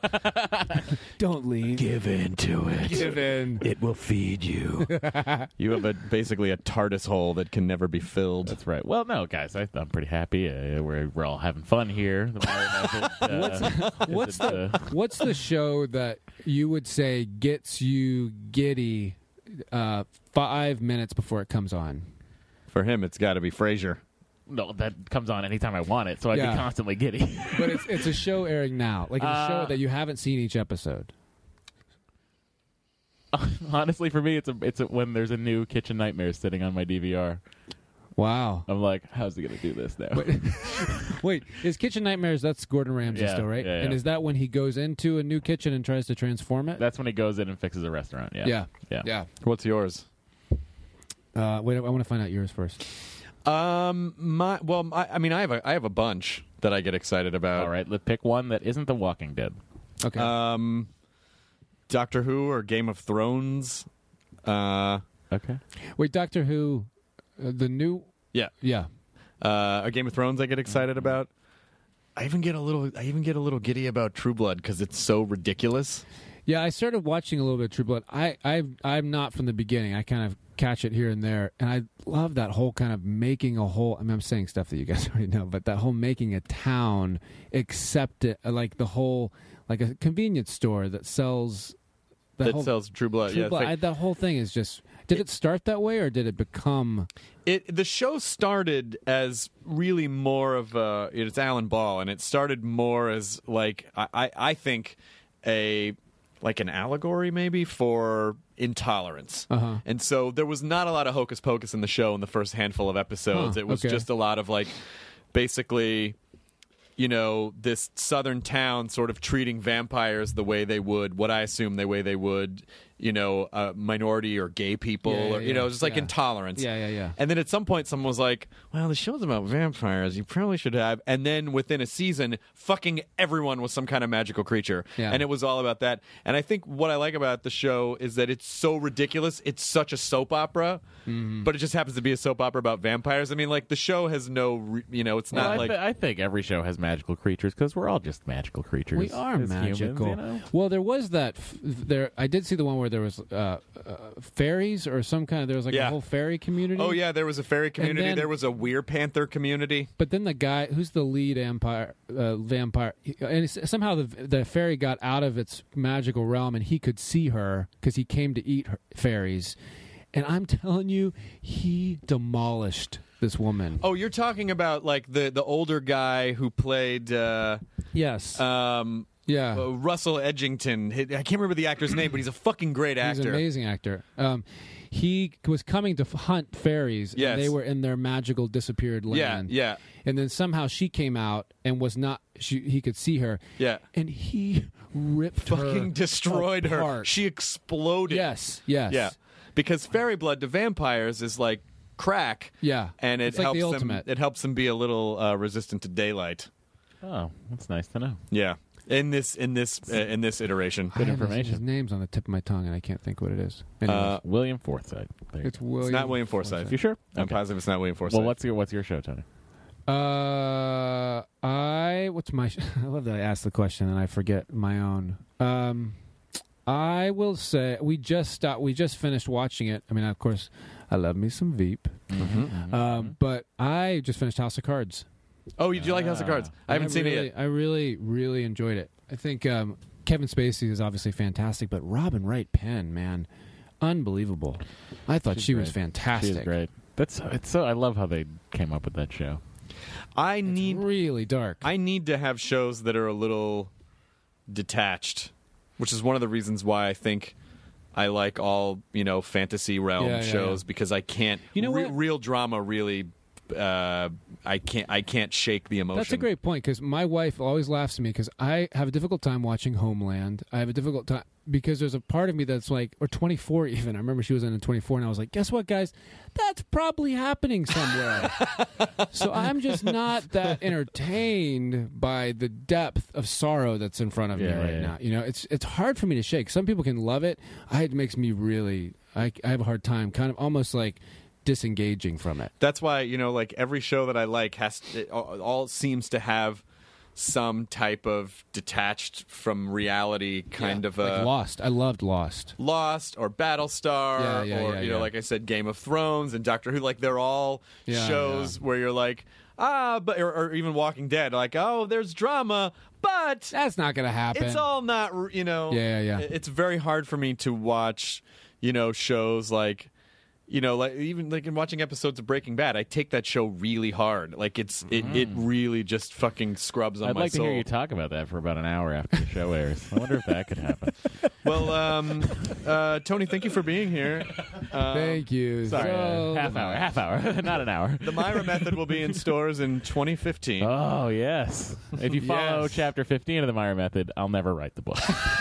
it. Don't leave. Give in to it. Give in. It will feed you. You have a basically a TARDIS hole that can never be filled. That's right. Well, no, guys, I, I'm pretty happy. Uh, we're we're all having fun here. The Meyer method. Uh, What's is the it, uh, What's the show that you would say gets you giddy uh, five minutes before it comes on? For him, it's got to be Frasier. no, that comes on anytime I want it, so I'd Yeah. be constantly giddy. But it's it's a show airing now, like it's a Uh, show that you haven't seen each episode. Honestly, for me, it's a it's a, when there's a new Kitchen Nightmares sitting on my D V R. Wow. I'm like, how's he gonna do this now? Wait, wait, is Kitchen Nightmares? That's Gordon Ramsay Yeah, still, right? yeah, And yeah. is that when he goes into a new kitchen and tries to transform it? That's when he goes in and fixes a restaurant. Yeah, yeah, yeah. yeah. What's yours? Uh, wait, I want to find out yours first. Um, my well, I, I mean, I have a I have a bunch that I get excited about. All right, let's pick one that isn't The Walking Dead. Okay. Um, Doctor Who or Game of Thrones. Uh, Okay. wait, Doctor Who, uh, the new. yeah. Yeah. Uh, a Game of Thrones I get excited about. I even get a little I even get a little giddy about True Blood because it's so ridiculous. Yeah, I started watching a little bit of True Blood. I, I, I'm not from the beginning. I kind of catch it here and there, and I love that whole kind of making a whole. I mean, I'm saying stuff that you guys already know, but that whole making a town accept it, like the whole, like a convenience store that sells. The That whole, sells True Blood. True yeah, Blood. it's I, like- that whole thing is just. Did it start that way, or did it become? It the show started as really more of a it's Alan Ball, and it started more as like I, I, I think a like an allegory maybe for intolerance. Uh-huh. And so there was not a lot of hocus pocus in the show in the first handful of episodes. Huh, it was okay. just a lot of like basically you know, this southern town sort of treating vampires the way they would, what I assume the way they would you know, uh, minority or gay people, Yeah, yeah, or you know, yeah. just like Yeah. intolerance. Yeah, yeah, yeah. And then at some point, someone was like, "Well, the show's about vampires. You probably should have." And then within a season, fucking everyone was some kind of magical creature, Yeah. and it was all about that. And I think what I like about the show is that it's so ridiculous. It's such a soap opera, Mm-hmm. but it just happens to be a soap opera about vampires. I mean, like the show has no, re- you know, it's Well, not I, like. th- I think every show has magical creatures because we're all just magical creatures. We are as magical. humans, you know? Well, there was that. F- there, I did see the one where there was uh, uh, fairies or some kind of. There was like Yeah. a whole fairy community. Oh yeah, there was a fairy community. then- there was a Weir Panther community. But then the guy who's the lead vampire, uh, vampire, he- and it's, somehow the the fairy got out of its magical realm, and he could see her because he came to eat her, fairies. And I'm telling you, he demolished this woman. Oh, you're talking about like the the older guy who played. Uh, yes. um, yeah. uh, Russell Edgington. He- I can't remember the actor's name, but he's a fucking great He's actor. an amazing actor. Um, he was coming to f- hunt fairies, Yes. and they were in their magical disappeared Yeah, land. yeah, And then somehow she came out and was not. She he could see her. yeah. And he ripped Fucking her destroyed her. apart. She exploded. Yes. Yes. Yeah. Because fairy blood to vampires is like crack. Yeah. And it It's like helps the them. ultimate. It helps them be a little uh, resistant to daylight. Oh, that's nice to know. Yeah. In this in this uh, in this iteration. I have his- information. His name's on the tip of my tongue, and I can't think what it is. Anyways, Uh, William Forsythe. There you it's go. William. It's not William Forsythe. You sure? I'm Okay. positive it's not William Forsythe. Well, what's your what's your show, Tony? Uh, I what's my? I love that I asked the question and I forget my own. Um, I will say we just stopped. We just finished watching it. I mean, of course, I love me some Veep. Mm-hmm. Um, but I just finished House of Cards. Oh, did you like House of Cards? I haven't seen really, it yet. I really, really enjoyed it. I think um, Kevin Spacey is obviously fantastic, but Robin Wright Penn, man, unbelievable. I thought She's she was great. fantastic. She's great. That's it's so. I love how they came up with that show. I need Really dark. I need to have shows that are a little detached, which is one of the reasons why I think I like all, you know, fantasy realm Yeah, yeah, shows yeah. because I can't You know re- what? real drama really uh, I can't I can't shake the emotion. That's a great point because my wife always laughs at me because I have a difficult time watching Homeland. I have a difficult time because there's a part of me that's like, or twenty-four even. I remember she was in twenty-four, and I was like, guess what, guys? That's probably happening somewhere. So I'm just not that entertained by the depth of sorrow that's in front of me Yeah, right yeah. now. You know, it's it's hard for me to shake. Some people can love it. I, it makes me really. I, I have a hard time, kind of almost like disengaging from it. That's why, you know, like every show that I like has it all, all seems to have some type of detached from reality kind Yeah, of a like Lost. I loved Lost. Lost or Battlestar Yeah, yeah, or yeah, you know, yeah. like I said, Game of Thrones and Doctor Who. Like they're all Yeah, shows where you're like, ah, but or, or even Walking Dead. Like, oh, there's drama, but That's not going to happen. it's all not. r- You know, Yeah, yeah, yeah. It's very hard for me to watch, you know, shows like. You know, like even like in watching episodes of Breaking Bad, I take that show really hard. Like it's it, it really just fucking scrubs on I'd my like soul. to hear you talk about that for about an hour after the show airs. I wonder if that could happen. Well, um, uh, Tony, thank you for being here. Um, Thank you. Sorry, So- half hour, half hour, not an hour. The Myra Method will be in stores in twenty fifteen. Oh yes! If you follow Yes. Chapter fifteen of the Meyer Method, I'll never write the book.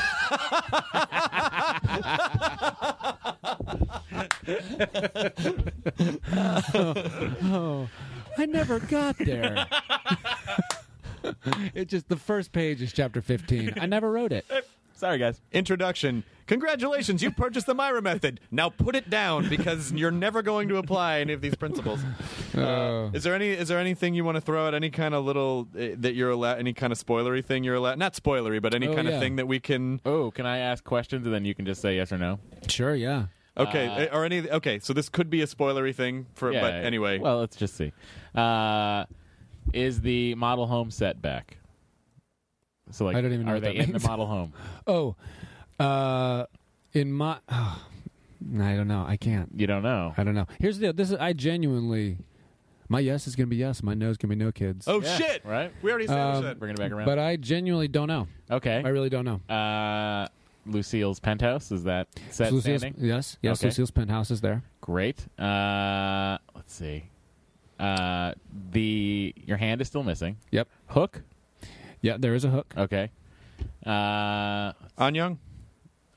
Oh, I never got there. It just the first page is chapter fifteen. I never wrote it. Sorry, guys. Introduction. Congratulations, you purchased the Myra Method. Now put it down because you're never going to apply any of these principles. Uh, is there any? Is there anything you want to throw at any kind of little uh, that you're allowed? Any kind of spoilery thing you're allowed? Not spoilery, but any Oh, kind yeah. of thing that we can. Oh, can I ask questions and then you can just say yes or no? Sure, yeah. Okay, Uh, or any? Okay, so this could be a spoilery thing for. But anyway, Well, let's just see. Uh, is the model home set back? So, like, I don't even know are what they that in means. the model home? Oh, uh, in my, oh, I don't know. I can't. You don't know. I don't know. Here's the deal. This is I genuinely. My yes is gonna be yes. My no is gonna be no, kids. oh Yeah, shit! right? We already established Um, that. Bringing it back around. But I genuinely don't know. okay. I really don't know. Uh, Lucille's penthouse, is that set Lucille's, standing? yes, yes. Okay. Lucille's penthouse is there. Great. Uh, let's see. Uh, the your hand is still missing. Yep. Hook. Yeah, there is a hook. Okay. Uh, An Young. I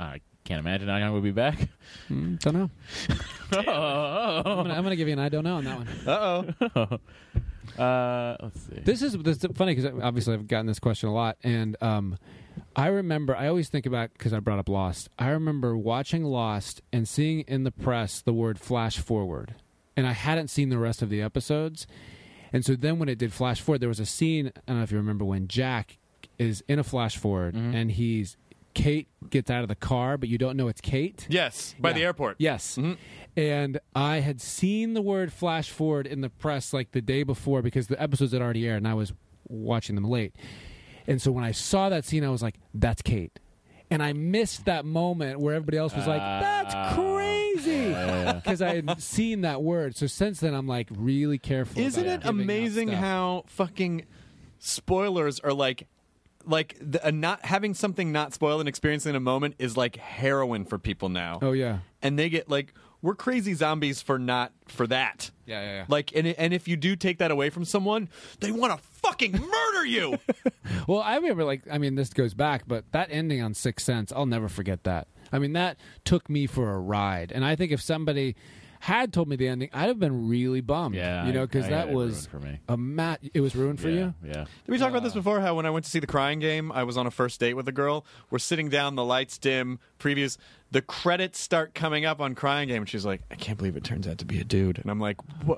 can't imagine Icon would be back. Mm, don't know. oh, I'm gonna, I'm gonna give you an I don't know on that one. Uh-oh. Uh, let's see. This is, this is funny because obviously I've gotten this question a lot, and um, I remember, I always think about, because I brought up Lost, I remember watching Lost and seeing in the press the word flash forward, and I hadn't seen the rest of the episodes, and so then when it did flash forward, there was a scene, I don't know if you remember, when Jack is in a flash forward, Mm-hmm. and he's, Kate gets out of the car, but you don't know it's Kate. Yes, by Yeah. the airport. Yes. Mm-hmm. And I had seen the word flash forward in the press like the day before because the episodes had already aired and I was watching them late. And so when I saw that scene, I was like, that's Kate. And I missed that moment where everybody else was like, that's crazy. Because I had seen that word. So since then, I'm like really careful. Isn't about it giving out amazing stuff. how fucking spoilers are like, like the, a not having something not spoiled and experiencing in a moment is like heroin for people now. Oh, yeah. And they get like, we're crazy zombies for not for that. Yeah, yeah, yeah. Like, and and if you do take that away from someone, they want to fucking murder you. Well, I remember, like, I mean, this goes back, but that ending on Sixth Sense, I'll never forget that. I mean, that took me for a ride. And I think if somebody had told me the ending, I'd have been really bummed. Yeah, you know, I- because I that had it was ruined for me. a mat. It was ruined for yeah, you. Yeah. Did we talk about this before? How when I went to see The Crying Game, I was on a first date with a girl. We're sitting down, the lights dim, previews. The credits start coming up on Crying Game, and she's like, "I can't believe it turns out to be a dude." And I'm like, "What?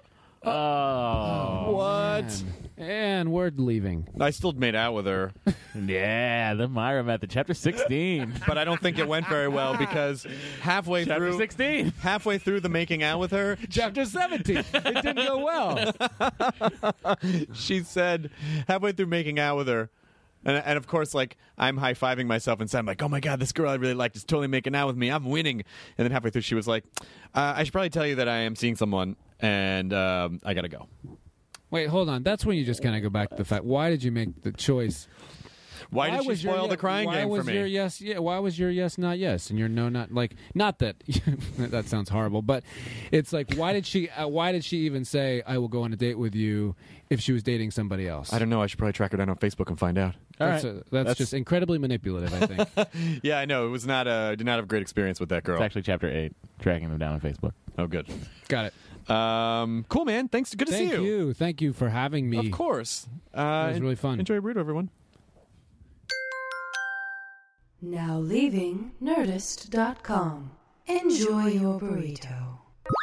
Oh. What?" Man. And word leaving. I still made out with her, Yeah, the Myra method, chapter sixteen. but I don't think it went very well because halfway Chapter through, sixteen. halfway through the making out with her, Chapter seventeen. It didn't go well. she said halfway through making out with her, and, and of course, like I'm high fiving myself inside. I'm like, "Oh my god, this girl I really liked is totally making out with me. I'm winning." And then halfway through, she was like, uh, "I should probably tell you that I am seeing someone, and um, I gotta go." Wait, hold on. That's when you just kind of go back to the fact. Why did you make the choice? Why, did she was your spoil ye- the Crying why Game was for me? Your yes, yeah. Why was your yes not yes and your no not like not that that sounds horrible, but it's like why did she uh, why did she even say I will go on a date with you if she was dating somebody else? I don't know. I should probably track her down on Facebook and find out. That's, All a, right. that's, That's- just incredibly manipulative. I think. Yeah, I know. It was not a did not have a great experience with that girl. It's actually chapter eight, tracking them down on Facebook. Oh, good. Got it. Um, cool, man. Thanks. Good to Thank see you. you. Thank you for having me. Of course. Uh, It was really fun. Enjoy your burrito, everyone. Now leaving Nerdist dot com. Enjoy your burrito.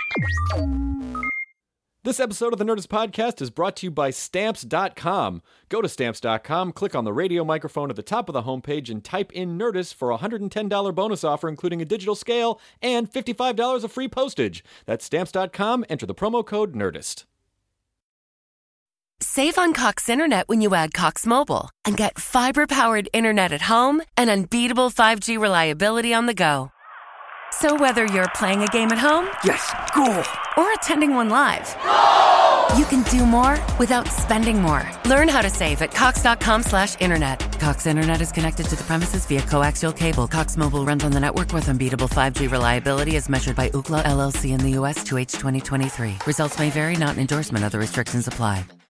This episode of the Nerdist Podcast is brought to you by Stamps dot com. Go to Stamps dot com, click on the radio microphone at the top of the homepage, and type in Nerdist for a one hundred ten dollars bonus offer, including a digital scale and fifty-five dollars of free postage. That's Stamps dot com. Enter the promo code Nerdist. Save on Cox Internet when you add Cox Mobile and get fiber-powered internet at home and unbeatable five G reliability on the go. So whether you're playing a game at home, yes, cool, or attending one live, you can do more without spending more. Learn how to save at Cox dot com slash internet. Cox Internet is connected to the premises via coaxial cable. Cox Mobile runs on the network with unbeatable five G reliability as measured by Ookla L L C in the U S to H twenty twenty-three. Results may vary, not an endorsement. Other restrictions apply.